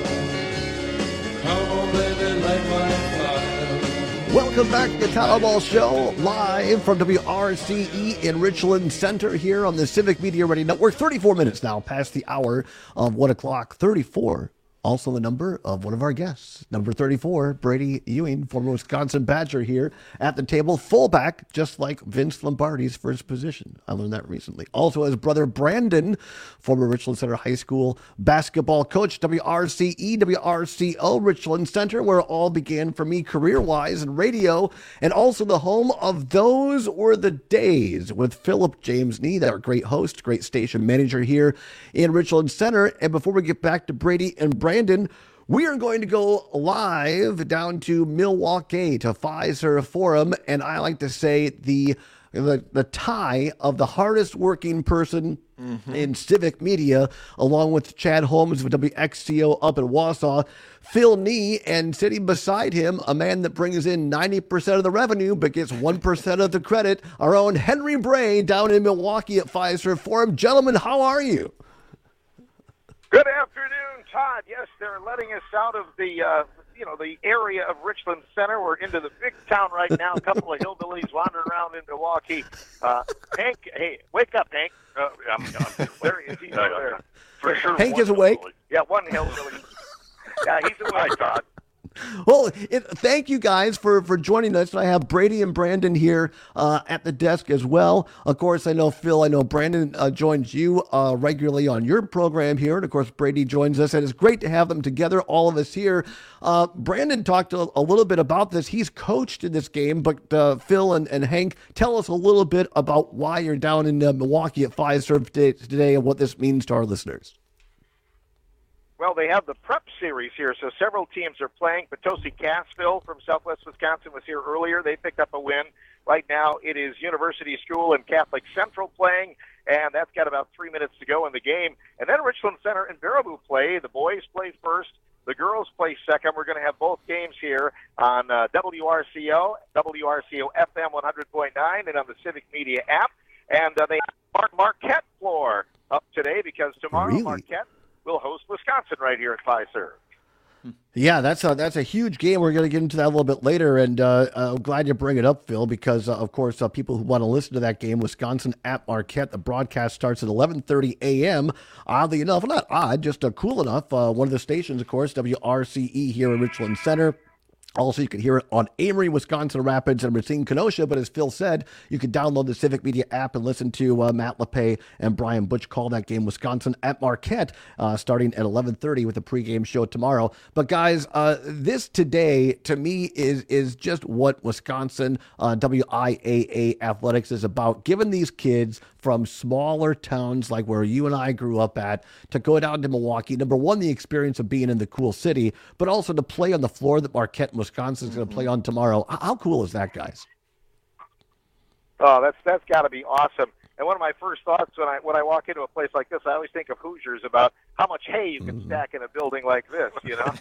Come on, baby, light my fire. Welcome back to the Town Ball Show, live from W R C E in Richland Center here on the Civic Media Radio Network. thirty-four minutes now past the hour of one o'clock. thirty-four. Also the number of one of our guests, number thirty-four, Brady Ewing, former Wisconsin Badger here at the table, fullback, just like Vince Lombardi's first position. I learned that recently. Also his brother Brandon, former Richland Center High School basketball coach, W R C E, W R C O, Richland Center, where it all began for me career-wise in radio, and also the home of Those Were the Days with Philip James Nee, our great host, great station manager here in Richland Center. And before we get back to Brady and Brandon, Brandon, we are going to go live down to Milwaukee to Fiserv Forum, and I like to say the the, the tie of the hardest working person mm-hmm. in civic media, along with Chad Holmes of W X C O up in Wausau, Phil Nee, and sitting beside him, a man that brings in ninety percent of the revenue but gets one percent of the credit, our own Henry Bray down in Milwaukee at Fiserv Forum. Gentlemen, how are you? Good afternoon, Todd. Yes, they're letting us out of the, uh, you know, the area of Richland Center. We're into the big town right now. A couple of hillbillies wandering around in Milwaukee. Uh, Hank, hey, wake up, Hank. Uh, I'm, I'm, where is he? Over there. For sure. Hank is awake. Hillbilly. Yeah, one hillbilly. Yeah, he's awake, Todd. Well, it, thank you guys for, for joining us. I have Brady and Brandon here uh, at the desk as well. Of course, I know Phil, I know Brandon uh, joins you uh, regularly on your program here. And of course, Brady joins us. And it's great to have them together, all of us here. Uh, Brandon talked a, a little bit about this. He's coached in this game. But uh, Phil and, and Hank, tell us a little bit about why you're down in uh, Milwaukee at Fiserv today, today and what this means to our listeners. Well, they have the prep series here, so several teams are playing. Potosi Cassville from Southwest Wisconsin was here earlier. They picked up a win. Right now it is University School and Catholic Central playing, and that's got about three minutes to go in the game. And then Richland Center and Baraboo play. The boys play first. The girls play second. We're going to have both games here on uh, W R C O, W R C O F M one hundred point nine, and on the Civic Media app. And uh, they have Mar- Marquette floor up today because tomorrow really? Marquette will host Wisconsin right here at Fiserv. Yeah, that's a, that's a huge game. We're going to get into that a little bit later, and uh, I'm glad you bring it up, Phil, because, uh, of course, uh, people who want to listen to that game, Wisconsin at Marquette, the broadcast starts at eleven thirty a.m. Oddly enough, well, not odd, just uh, cool enough. Uh, one of the stations, of course, W R C E here in Richland Center. Also, you can hear it on Amory, Wisconsin Rapids, and Racine, Kenosha. But as Phil said, you can download the Civic Media app and listen to uh, Matt LePay and Brian Butch call that game Wisconsin at Marquette, uh, starting at eleven thirty with the pregame show tomorrow. But guys, uh, this today to me is is just what Wisconsin uh, W I A A athletics is about. Giving these kids from smaller towns like where you and I grew up at to go down to Milwaukee. Number one, the experience of being in the cool city, but also to play on the floor that Marquette and Wisconsin is going to play on tomorrow. How cool is that, guys? Oh, that's that's got to be awesome. And one of my first thoughts when I when I walk into a place like this, I always think of Hoosiers about how much hay you can mm-hmm. stack in a building like this. You know,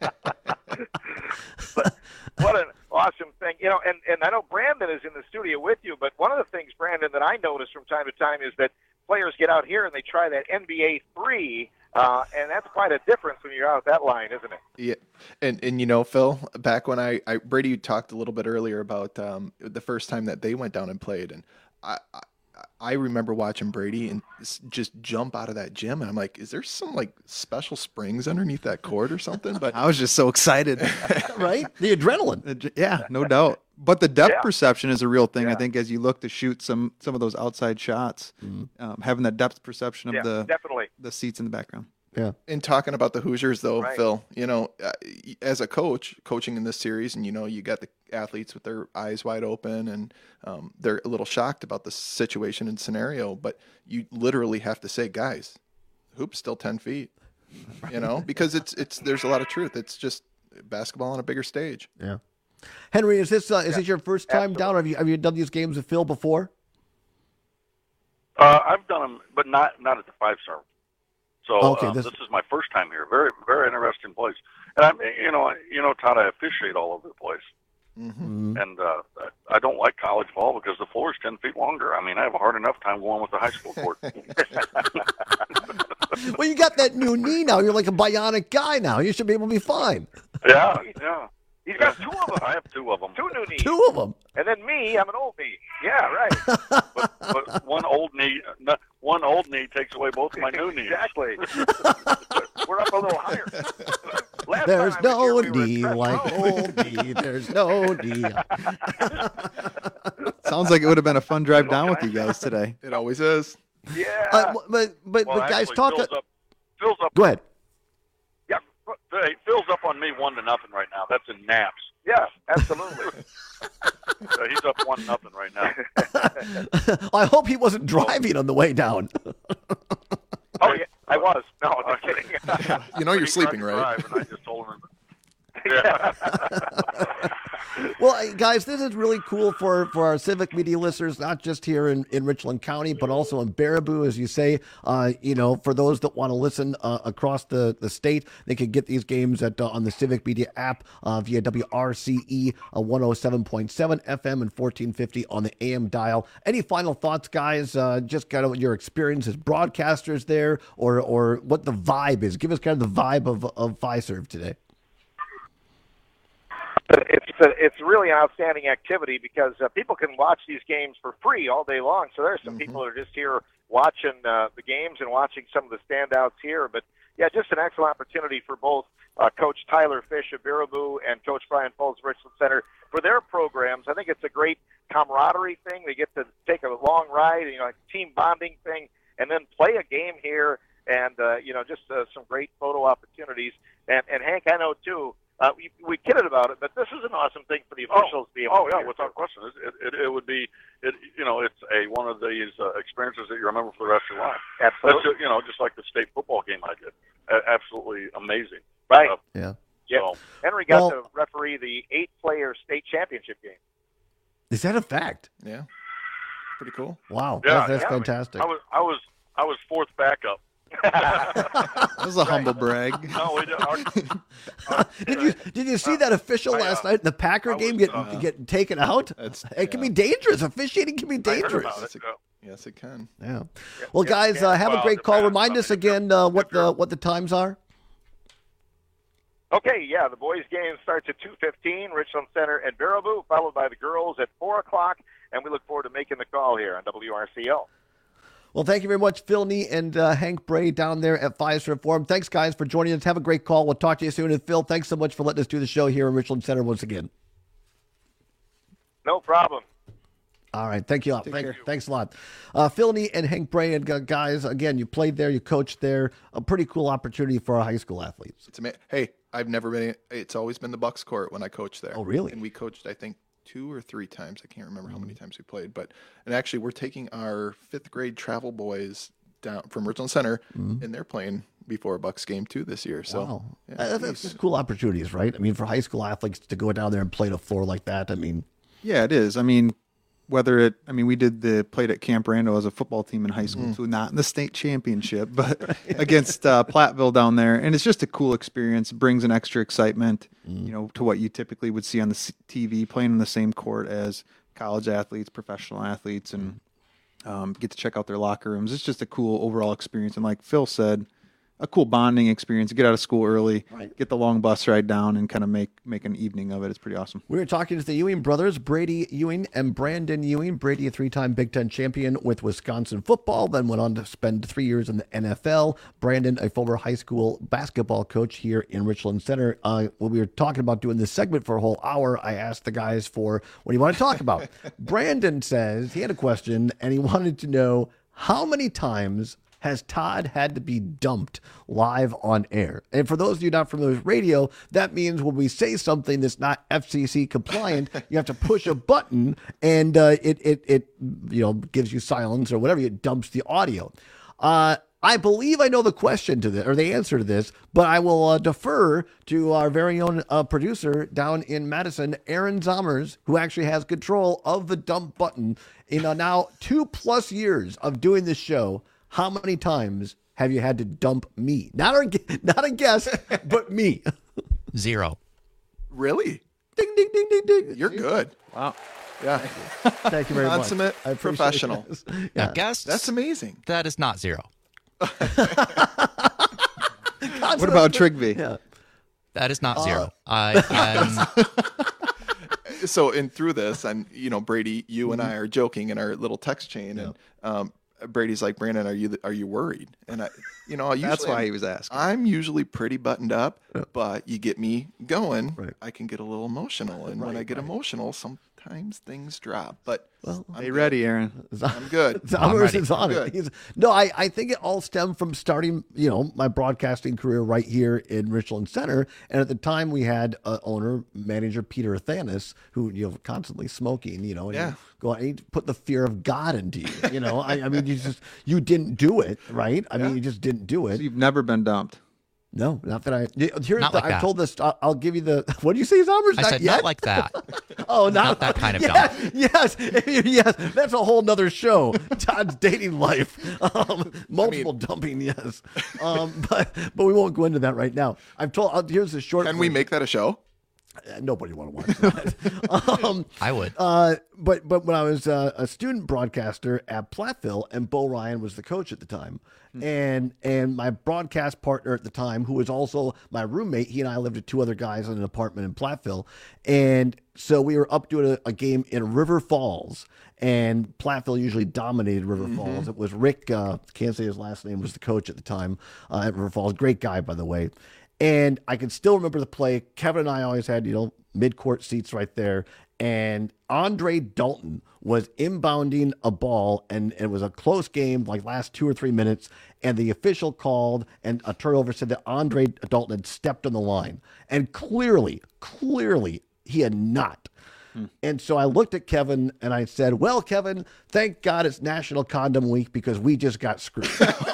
but what an awesome thing. You know, and and I know Brandon is in the studio with you, but one of the things, Brandon, that I notice from time to time is that players get out here and they try that N B A three. Uh, and that's quite a difference when you're out that line, isn't it? Yeah, and and you know, Phil, back when I, I Brady talked a little bit earlier about um, the first time that they went down and played, and I, I I remember watching Brady and just jump out of that gym, and I'm like, is there some like special springs underneath that court or something? But I was just so excited, right? The adrenaline, yeah, no doubt. But the depth yeah. perception is a real thing. Yeah. I think as you look to shoot some some of those outside shots, mm-hmm. um, having that depth perception of yeah, the definitely. the seats in the background. Yeah. In talking about the Hoosiers, though, right. Phil, you know, uh, as a coach, coaching in this series, and you know, you got the athletes with their eyes wide open, and um, they're a little shocked about the situation and scenario, but you literally have to say, guys, hoop's still ten feet, you know, because it's it's there's a lot of truth. It's just basketball on a bigger stage. Yeah. Henry, is this uh, is yeah, this your first time absolutely. down? Have you have you done these games with Phil before? Uh, I've done them, but not not at the five star. So okay, um, this... this is my first time here. Very very interesting place, and I'm you know you know Todd, I officiate all over the place. Mm-hmm. And uh, I don't like college ball because the floor is ten feet longer. I mean, I have a hard enough time going with the high school court. Well, you got that new knee now. You're like a bionic guy now. You should be able to be fine. Yeah, yeah. He's got two of them. I have two of them. Two new knees. Two of them. And then me, I'm an old knee. Yeah, right. but, but one old knee, no, one old knee takes away both of my new knees. Exactly. We're up a little higher. Last There's time I was no here, we were knee at like Preston. old knee. There's no knee. Sounds like it would have been a fun drive down with you guys today. It always is. Yeah. Uh, but but, Well, but guys, actually, talk. Phil's up, Phil's up. Go ahead. Yeah, hey, Phil's up on me one to nothing right now. That's in naps. Yeah, absolutely. So he's up one nothing right now. I hope he wasn't driving on the way down. Oh, yeah, I was. No, I'm just kidding. You know you're He sleeping, tried to right? drive, and I just told him. Yeah. Well, uh, guys, this is really cool for, for our civic media listeners, not just here in, in Richland County, but also in Baraboo, as you say. Uh, you know, for those that want to listen uh, across the, the state, they can get these games at uh, on the Civic Media app uh, via W R C E uh, one oh seven point seven F M and fourteen fifty on the A M dial. Any final thoughts, guys? Uh, just kind of your experience as broadcasters there, or or what the vibe is. Give us kind of the vibe of of Fiserv today. It's a, it's really an outstanding activity because uh, people can watch these games for free all day long. So there are some Mm-hmm. people that are just here watching uh, the games and watching some of the standouts here. But, yeah, just an excellent opportunity for both uh, Coach Tyler Fish of Baraboo and Coach Brian Folds of Richland Center for their programs. I think it's a great camaraderie thing. They get to take a long ride, you know, like a team bonding thing, and then play a game here and, uh, you know, just uh, some great photo opportunities. And, and Hank, I know, too, Uh, we, we kidded about it, but this is an awesome thing for the officials to be able Oh, to yeah, do. without question. It, it, it would be, it, you know, it's a one of these uh, experiences that you remember for the rest of your life. Absolutely. That's, you know, just like the state football game I did. A- absolutely amazing. Right. Uh, Yeah. Yeah. So, Henry got Well- to referee the eight-player state championship game. Is that a fact? Yeah. Pretty cool. Wow. yeah, that's that's yeah, fantastic. I was, I was, I was fourth backup. That was a humble brag. No, we did, our, our, Did you did you see that official I, uh, last night in the Packer I game was, get uh, get taken out? That's- It can yeah. be dangerous. Officiating can be I heard dangerous. about it. Uh, Yes, it can. Yeah. Well, yeah, guys, yeah. uh, have Well, a great call. depends. Remind I us mean, if you're- again uh, what if you're- the what the times are. Okay, yeah, the boys' game starts at two fifteen, Richland Center and Baraboo, followed by the girls at four o'clock, and we look forward to making the call here on W R C O. Well, thank you very much, Phil Nee and uh, Hank Bray down there at Fiserv Forum. Thanks, guys, for joining us. Have a great call. We'll talk to you soon. And Phil, thanks so much for letting us do the show here in Richland Center once again. No problem. All right. Thank you. Thank, thanks a lot. Uh, Phil Nee and Hank Bray, and uh, guys, again, you played there, you coached there. A pretty cool opportunity for our high school athletes. It's ama- Hey, I've never been. It's always been the Bucks court when I coached there. Oh, really? And we coached, I think, two or three times. I can't remember how many times we played, but and actually, we're taking our fifth grade travel boys down from Richland Center, Mhm. and they're playing before a Bucks game too this year. So, Wow. yeah, Uh, that's just cool opportunities, right? I mean, for high school athletes to go down there and play the floor like that, I mean, Yeah, it is. I mean, whether it, I mean, we did the played at Camp Rando as a football team in high school, Mm. too, not in the state championship, but against uh, Platteville down there. And it's just a cool experience. It brings an extra excitement, Mm. you know, to what you typically would see on the s- T V, playing in the same court as college athletes, professional athletes, and um, get to check out their locker rooms. It's just a cool overall experience. And like Phil said, a cool bonding experience. Get out of school early, Right. get the long bus ride down, and kind of make make an evening of it. It's pretty awesome. we were talking to the Ewing brothers, Brady Ewing and Brandon Ewing. Brady, a three-time Big Ten champion with Wisconsin football, then went on to spend three years in the N F L. Brandon, a former high school basketball coach here in Richland Center. Uh, when we were talking about doing this segment for a whole hour, I asked the guys for what do you want to talk about. Brandon says he had a question, and he wanted to know how many times has Todd had to be dumped live on air? And for those of you not familiar with radio, that means when we say something that's not F C C compliant, you have to push a button and uh, it, it, it, you know, gives you silence or whatever. It dumps the audio. Uh, I believe I know the question to this or the answer to this, but I will uh, defer to our very own uh, producer down in Madison, Aaron Zommers, who actually has control of the dump button. In uh, now two plus years of doing this show, how many times have you had to dump me? Not a, not a guess, but me. Zero. really? Ding, ding, ding, ding, ding. You're good. Wow. Yeah. Thank you very much. Consummate I appreciate professional. this. Now, Yeah. guests, That's amazing. that is not zero. What about Trigby? Yeah. That is not Uh, zero. I am. So, and through this, I'm, you know, Brady, you and I are joking in our little text chain, and um, Brady's like, Brandon, are you are you worried? And I, you know, usually That's why I'm- he was asking. I'm usually pretty buttoned up, but you get me going, I can get a little emotional, and when I get emotional, sometimes things drop. But Well, I'm Hey, good. ready, Aaron. I'm good. Zommers is on I'm it. good. He's, no, I, I think it all stemmed from starting, you know, my broadcasting career right here in Richland Center. And at the time, we had uh, owner, manager Peter Thanis, who, you know, constantly smoking, you know, and Yeah. he'd go out and he'd put the fear of God into you. You know, I, I mean, you just, you didn't do it, right? I mean, you just didn't do it. So you've never been dumped. No, not that I. Here's Not the, like I that. told this. I'll, I'll give you the. What do you say, Zommers? I Not said yet? not like that. Oh, not, Not that kind of yeah, dump. Yes, yes. That's a whole nother show. Todd's dating life, um, multiple dumping. Yes, um, but but we won't go into that right now. I've told. Uh, here's a short. Can we make that a show? Uh, nobody want to watch that. um, I would. Uh, but but when I was uh, a student broadcaster at Platteville, and Bo Ryan was the coach at the time, and and my broadcast partner at the time, who was also my roommate, he and I lived with two other guys in an apartment in Platteville, and so we were up doing a, a game in River Falls, and Platteville usually dominated River Mhm. Falls. It was Rick, uh, can't say his last name, was the coach at the time uh, at River Falls. Great guy, by the way. And I can still remember the play. Kevin and I always had, you know, mid-court seats right there. And Andre Dalton was inbounding a ball, and it was a close game, like last two or three minutes. And the official called, and a turnover said that Andre Dalton had stepped on the line. And clearly, clearly, he had not. And so I looked at Kevin and I said, well, Kevin, thank God it's National Condom Week because we just got screwed.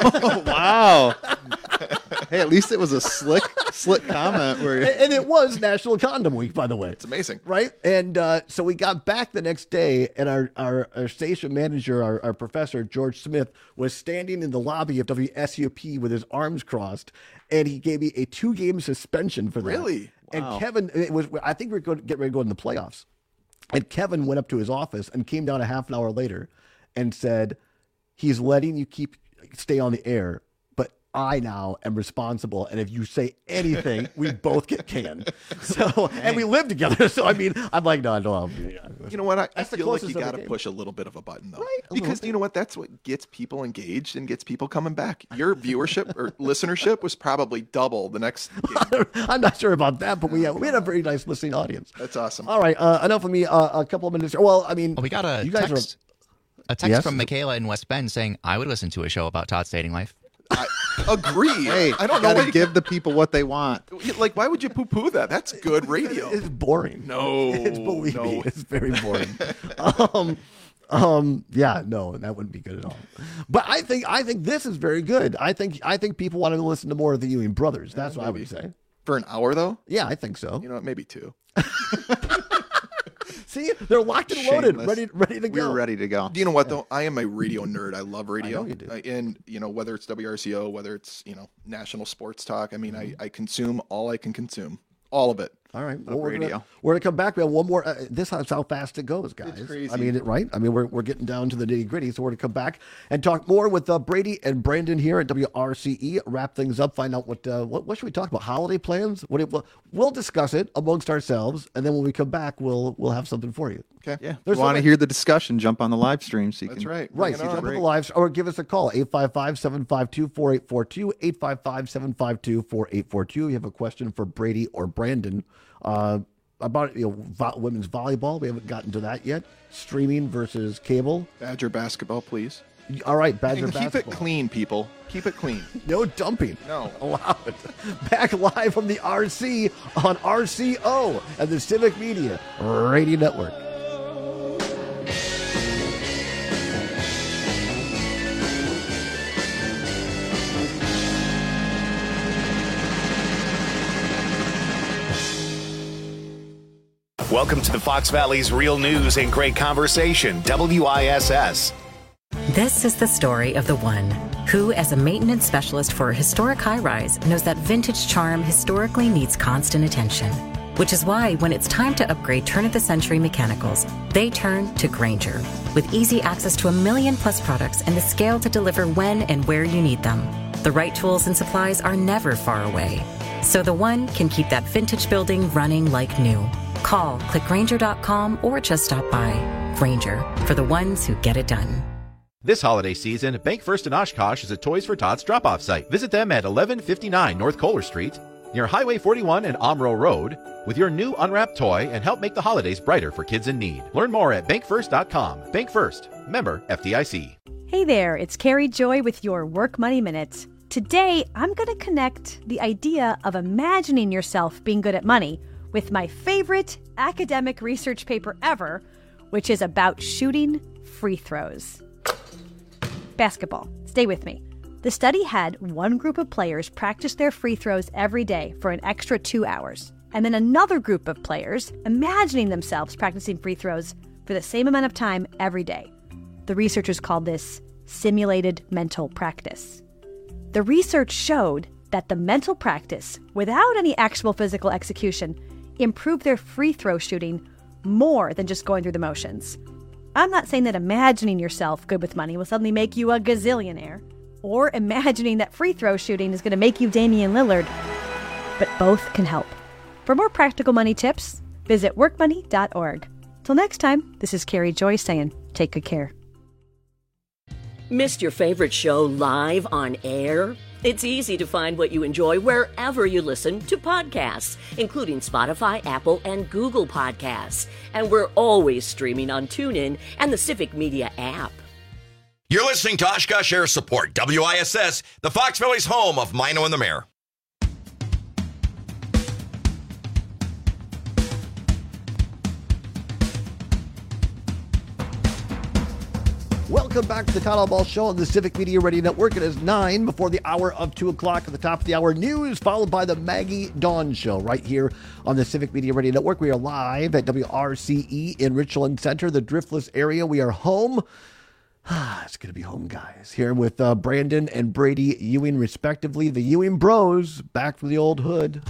Wow. Hey, at least it was a slick, slick comment. Where And, and it was National Condom Week, by the way. It's amazing. Right? And uh, so we got back the next day, and our, our, our station manager, our, our professor, George Smith, was standing in the lobby of W S U P with his arms crossed, and he gave me a two-game suspension for that. Really? And Wow. Kevin, it was. I think we we're going to get ready to go in the playoffs. And Kevin went up to his office and came down a half an hour later and said, he's letting you keep stay on the air, but I now am responsible. And if you say anything, we both get canned. So, and we live together. So, I mean, I'm like, no, no. I'll, yeah. You know what? I, I That's the feel like closest you I've got to ever push a little bit of a button, though. Right, a little Because bit. you know what? That's what gets people engaged and gets people coming back. Your viewership or listenership was probably double the next game. I'm not sure about that, but we, uh, we had a very nice listening audience. That's awesome. All right. Uh, enough of me. Uh, a couple of minutes. Well, I mean, Oh, we got a you guys text. are. A text Yes? from Michaela in West Bend saying, I would listen to a show about Todd's dating life. I agree. Hey, I don't know. gotta Why you, give the people what they want. like, why would you poo-poo that? That's good radio. It's boring. No, It's, believe no. me, it's very boring. um, um, yeah, no, that wouldn't be good at all. But I think I think this is very good. I think I think people want to listen to more of the Ewing brothers. That's what I would say. For an hour, though? Yeah, I think so. You know what? Maybe two. See, they're locked and loaded, Shameless. ready ready to We go. were ready to go. Do you know what, though? I am a radio nerd. I love radio. I know you do. Uh, and, you know, whether it's W R C O, whether it's, you know, national sports talk, I mean, I, I consume all I can consume. All of it. All right. Well, Love we're radio. gonna, we're gonna come back. We have one more. Uh, this is how fast it goes, guys. It's crazy. I mean, it, right? I mean, we're, we're getting down to the nitty gritty. So we're gonna come back and talk more with uh, Brady and Brandon here at W R C E. Wrap things up. Find out what uh, what, what should we talk about? Holiday plans? What do- we'll, we'll discuss it amongst ourselves, and then when we come back, we'll we'll have something for you. Okay. Yeah. If There's you want to so hear the discussion, jump on the live stream. So you That's can, right. Right, Bring so it jump on. on the live or give us a call, eight five five, seven five two, four eight four two, eight five five, seven five two, four eight four two. You have a question for Brady or Brandon uh, about you know vo- women's volleyball. We haven't gotten to that yet. Streaming versus cable. Badger basketball, please. All right, Badger And keep basketball. it clean, people. Keep it clean. No dumping. No. Allow it. Back live from the R C on R C O and the Civic Media Radio Network. Welcome to the Fox Valley's Real News and Great Conversation, W I S S. This is the story of the one who, as a maintenance specialist for a historic high-rise, knows that vintage charm historically needs constant attention. Which is why when it's time to upgrade turn-of-the-century mechanicals, they turn to Grainger. With easy access to a million plus products and the scale to deliver when and where you need them. The right tools and supplies are never far away. So the one can keep that vintage building running like new. Call, click Grainger dot com, or just stop by. Grainger, for the ones who get it done. This holiday season, Bank First in Oshkosh is a Toys for Tots drop-off site. Visit them at eleven fifty-nine North Kohler Street, near Highway forty-one and Omro Road, with your new unwrapped toy and help make the holidays brighter for kids in need. Learn more at bank first dot com. Bank First, member F D I C. Hey there, it's Carrie Joy with your Work Money Minute. Today, I'm going to connect the idea of imagining yourself being good at money with my favorite academic research paper ever, which is about shooting free throws. Basketball. Stay with me. The study had one group of players practice their free throws every day for an extra two hours, and then another group of players imagining themselves practicing free throws for the same amount of time every day. The researchers called this simulated mental practice. The research showed that the mental practice, without any actual physical execution, improved their free throw shooting more than just going through the motions. I'm not saying that imagining yourself good with money will suddenly make you a gazillionaire, or imagining that free throw shooting is going to make you Damian Lillard, but both can help. For more practical money tips, visit work money dot org. Till next time, this is Carrie Joy saying, take good care. Missed your favorite show live on air? It's easy to find what you enjoy wherever you listen to podcasts, including Spotify, Apple, and Google Podcasts. And we're always streaming on TuneIn and the Civic Media app. You're listening to Oshkosh Air Support, W I S S, the Fox Valley's home of Mino and the Mayor. Welcome back to the Todd Ball Show on the Civic Media Radio Network. It is nine before the hour of two o'clock. At the top of the hour, news followed by the Maggie Dawn Show right here on the Civic Media Radio Network. We are live at W R C E in Richland Center, the Driftless area. We are home. It's going to be home, guys. Here with uh, Brandon and Brady Ewing, respectively. The Ewing Bros, back from the old hood.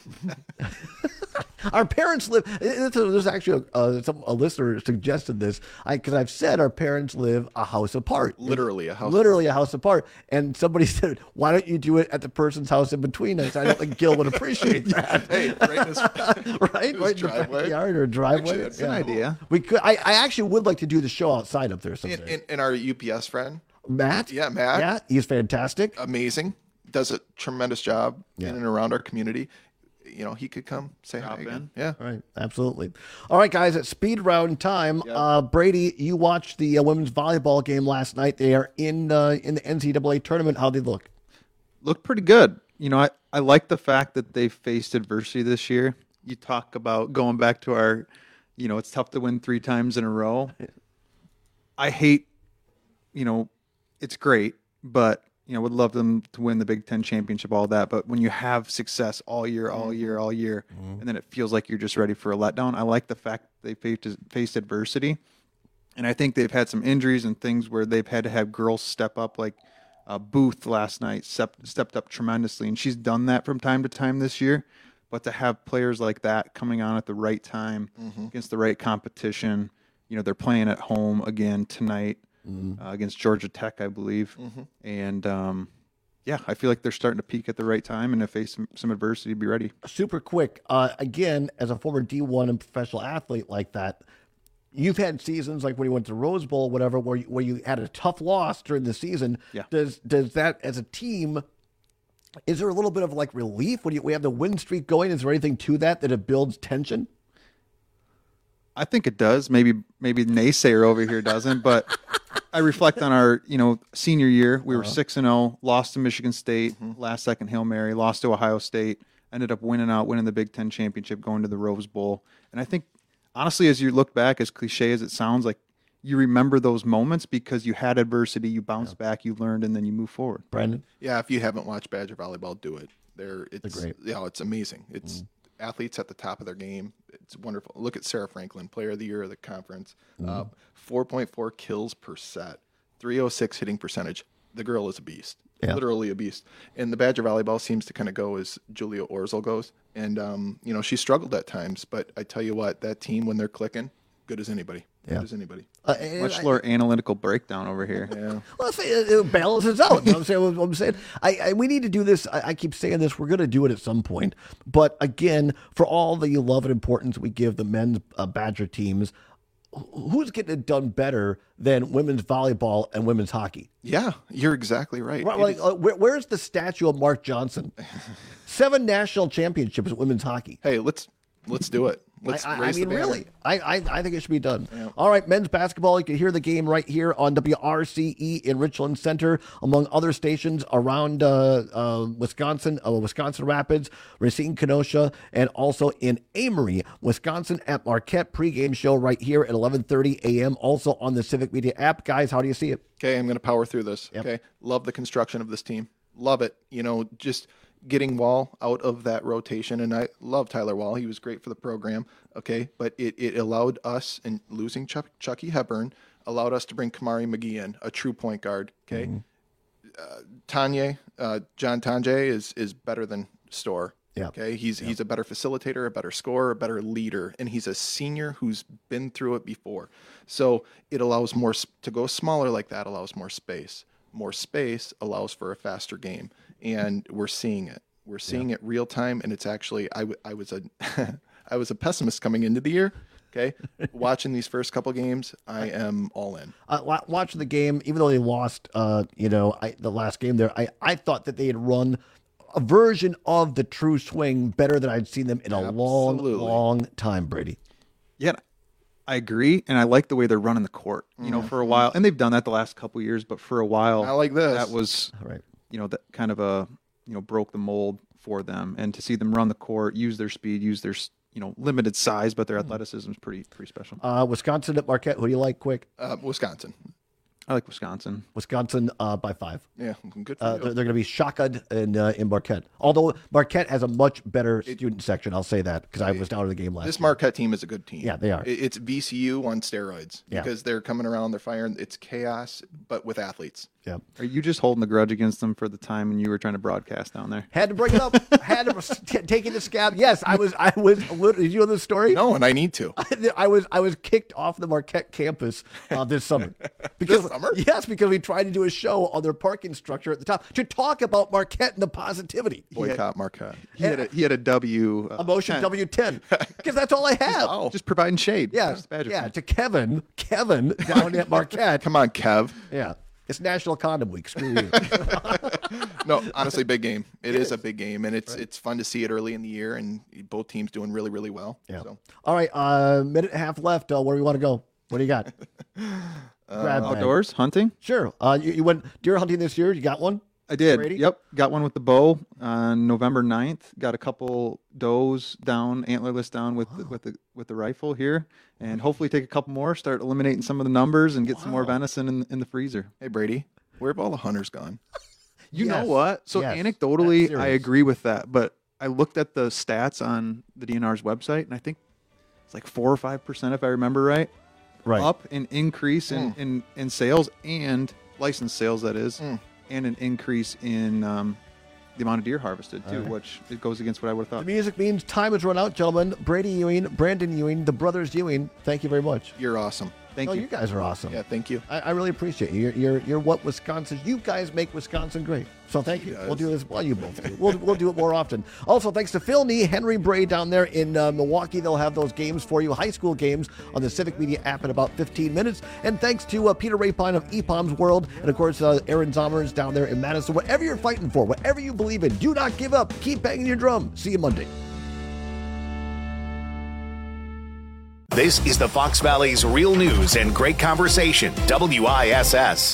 Our parents live. There's actually a, a, some, a listener suggested this because I've said our parents live a house apart. Literally a house. Literally a house apart. And somebody said, "Why don't you do it at the person's house in between us?" I don't think Gil would appreciate that. Hey, right in his, right, right in the backyard or driveway. Actually, it's yeah. an idea. We could. I, I actually would like to do the show outside up there someday. And, and, and our U P S friend, Matt. Yeah, Matt. Yeah, he's fantastic. Amazing. Does a tremendous job Yeah. in and around our community. You know, he could come say hi Hop again. in. Yeah. All right. Absolutely. All right, guys, it's speed round time. Uh, Brady, you watched the uh, women's volleyball game last night. They are in uh, in the N C double A tournament. How'd they look? Looked pretty good. You know, I, I like the fact that they faced adversity this year. You talk about going back to our, you know, it's tough to win three times in a row. I hate, you know, it's great, but you know, would love them to win the Big Ten championship, all that. But when you have success all year, all year, all year, mm-hmm. and then it feels like you're just ready for a letdown, I like the fact they faced, faced adversity. And I think they've had some injuries and things where they've had to have girls step up, like uh, Booth last night stepped, stepped up tremendously. And she's done that from time to time this year. But to have players like that coming on at the right time mm-hmm. against the right competition, you know, they're playing at home again tonight. Mm-hmm. Uh, against Georgia Tech, I believe. Mm-hmm. And, um, yeah, I feel like they're starting to peak at the right time and to face some, some adversity, be ready. Super quick. Uh, again, as a former D one and professional athlete like that, you've had seasons like when you went to Rose Bowl, whatever, where you, where you had a tough loss during the season. Yeah. Does does that, as a team, is there a little bit of like relief when you, we have the win streak going? Is there anything to that that it builds tension? I think it does. Maybe maybe naysayer over here doesn't, but I reflect on our, you know, senior year. We were six and zero, lost to Michigan State, mm-hmm. last second Hail Mary, lost to Ohio State, ended up winning out, winning the Big Ten championship, going to the Rose Bowl. And I think, honestly, as you look back, as cliche as it sounds, like you remember those moments because you had adversity, you bounced yeah. back, you learned, and then you move forward. Brandon, yeah, if you haven't watched Badger volleyball, do it. They're it's They're great. You know, it's amazing. It's. Mm. Athletes at the top of their game. It's wonderful. Look at Sarah Franklin, player of the year of the conference. Mm-hmm. Uh, four point four kills per set, three oh six hitting percentage. the girl is a beast, Yeah. literally a beast. And the Badger volleyball seems to kind of go as Julia Orzel goes. And, um, you know, she struggled at times, but I tell you what, that team, when they're clicking, good as anybody. Good Yeah. as anybody. Uh, and Much I- more analytical breakdown over here. Yeah. Well, it's- it, it balances out. You know what I'm saying? What I'm saying, I, I we need to do this. I, I keep saying this. We're going to do it at some point. But again, for all the love and importance we give the men's uh, Badger teams, wh- who's getting it done better than women's volleyball and women's hockey? Yeah, you're exactly right. Right, It like, is- uh, where, where's the statue of Mark Johnson? Seven national championships in women's hockey. Hey, let's let's do it. Let's I, I, I raise the mean, banner. really, I, I I think it should be done. All right, men's basketball. You can hear the game right here on W R C E in Richland Center, among other stations around uh, uh, Wisconsin, uh, Wisconsin Rapids, Racine, Kenosha, and also in Amory, Wisconsin at Marquette. Pregame show right here at eleven thirty a.m. Also on the Civic Media app. Guys, how do you see it? Okay, I'm going to power through this. Okay, love the construction of this team. Love it. You know, just getting Wall out of that rotation, and I love Tyler Wall. He was great for the program. Okay, but it, it allowed us, and losing Chuck, Chucky Hepburn allowed us to bring Kamari McGee in, a true point guard. Okay, Mm-hmm. uh, Tanya, uh, John Tanje is is better than Storr. Yeah. Okay. He's he's a better facilitator, a better scorer, a better leader, and he's a senior who's been through it before. So it allows more s- to go smaller like that. Allows more space. More space allows for a faster game, and we're seeing it. We're seeing it real time, and it's actually I, w- I was a I was a pessimist coming into the year. Okay, watching these first couple games, I am all in. Uh, wa- watching the game, even though they lost, uh, you know, I, the last game there, I, I thought that they had run a version of the true swing better than I'd seen them in a long, long time, Brady. Yeah, I agree, and I like the way they're running the court. You know, for a while, and they've done that the last couple of years, but for a while, I like this. That was right. You know, that kind of a you know broke the mold for them, and to see them run the court, use their speed, use their you know limited size, but their athleticism is pretty pretty special. Uh, Wisconsin at Marquette. Who do you like? Quick. Uh, Wisconsin. I like Wisconsin. Wisconsin uh, by five. Yeah, good for Uh, you. they're they're going to be shotgunned in uh, in Marquette. Although Marquette has a much better student section, I'll say that because I was down to the game last. This year. Marquette team is a good team. Yeah, they are. It- It's V C U on steroids Yeah. because they're coming around, they're firing. It's chaos, but with athletes. Yeah. Are you just holding the grudge against them for the time when you were trying to broadcast down there? Had to bring it up. Had to t- take it to scab. Yes, I was. I was. Did you know this story? No, and I need to. I was. I was kicked off the Marquette campus uh, this summer. Because, This summer? Yes, because we tried to do a show on their parking structure at the top to talk about Marquette and the positivity. Boycott Marquette. He had a, he had a W. Uh, Emotion ten. W ten. Because that's all I have. Just providing shade. Yeah, Just Badger yeah. fans. To Kevin, Kevin down at Marquette. Come on, Kev. Yeah, it's National Condom Week. Screw you. No, honestly, big game. It is a big game, and it's it's fun to see it early in the year, and both teams doing really, really well. Yeah. So, All right, uh, minute and a half left. Uh, where do we want to go? What do you got? Grab bag. Outdoors hunting. Sure. Uh, you, you went deer hunting this year. You got one? I did. Brady? Yep. Got one with the bow on November ninth. Got a couple does down, antlerless down with the, with the with the rifle here, and hopefully take a couple more. Start eliminating some of the numbers and get some more venison in in the freezer. hey Brady, where have all the hunters gone? You Yes. know what? So Yes. anecdotally, That's I serious. agree with that. But I looked at the stats on the D N R's website, and I think it's like four or five percent, if I remember right, Right. up an increase in, in, in sales and licensed sales, that is, Mm. and an increase in um, the amount of deer harvested too, All right. which it goes against what I would have The thought. music means time has run out, gentlemen. Brady Ewing, Brandon Ewing, the brothers Ewing. Thank you very much. You're awesome. Thank oh, you. you guys are awesome. Yeah, thank you. I, I really appreciate you. You're, you're you're what Wisconsin. You guys make Wisconsin great. So thank you. He We'll does. do this. Well, you both do. We'll we'll do it more often. Also, thanks to Phil Nee, Henry Bray down there in uh, Milwaukee. They'll have those games for you, high school games, on the Civic Media app in about fifteen minutes. And thanks to uh, Peter Rapine of E P O M's World, and of course uh, Aaron Zommers down there in Madison. Whatever you're fighting for, whatever you believe in, do not give up. Keep banging your drum. See you Monday. This is the Fox Valley's real news and great conversation, W I S S.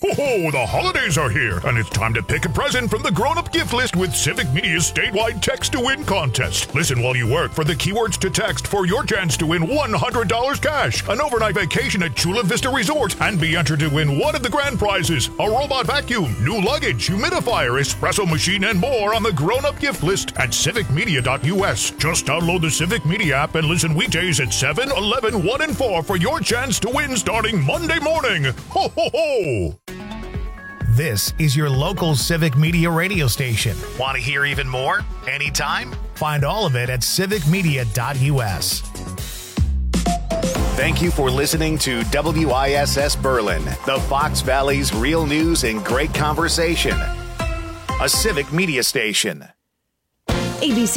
Ho-ho, the holidays are here, and it's time to pick a present from the grown-up gift list with Civic Media's statewide text-to-win contest. Listen while you work for the keywords to text for your chance to win one hundred dollars cash, an overnight vacation at Chula Vista Resort, and be entered to win one of the grand prizes, a robot vacuum, new luggage, humidifier, espresso machine, and more on the grown-up gift list at civic media dot U S. Just download the Civic Media app and listen weekdays at seven, eleven, one, and four for your chance to win starting Monday morning. Ho, ho, ho! This is your local Civic Media radio station. Want to hear even more? Anytime? Find all of it at civic media dot U S. Thank you for listening to W I S S Berlin, the Fox Valley's real news and great conversation. A Civic Media station. A B C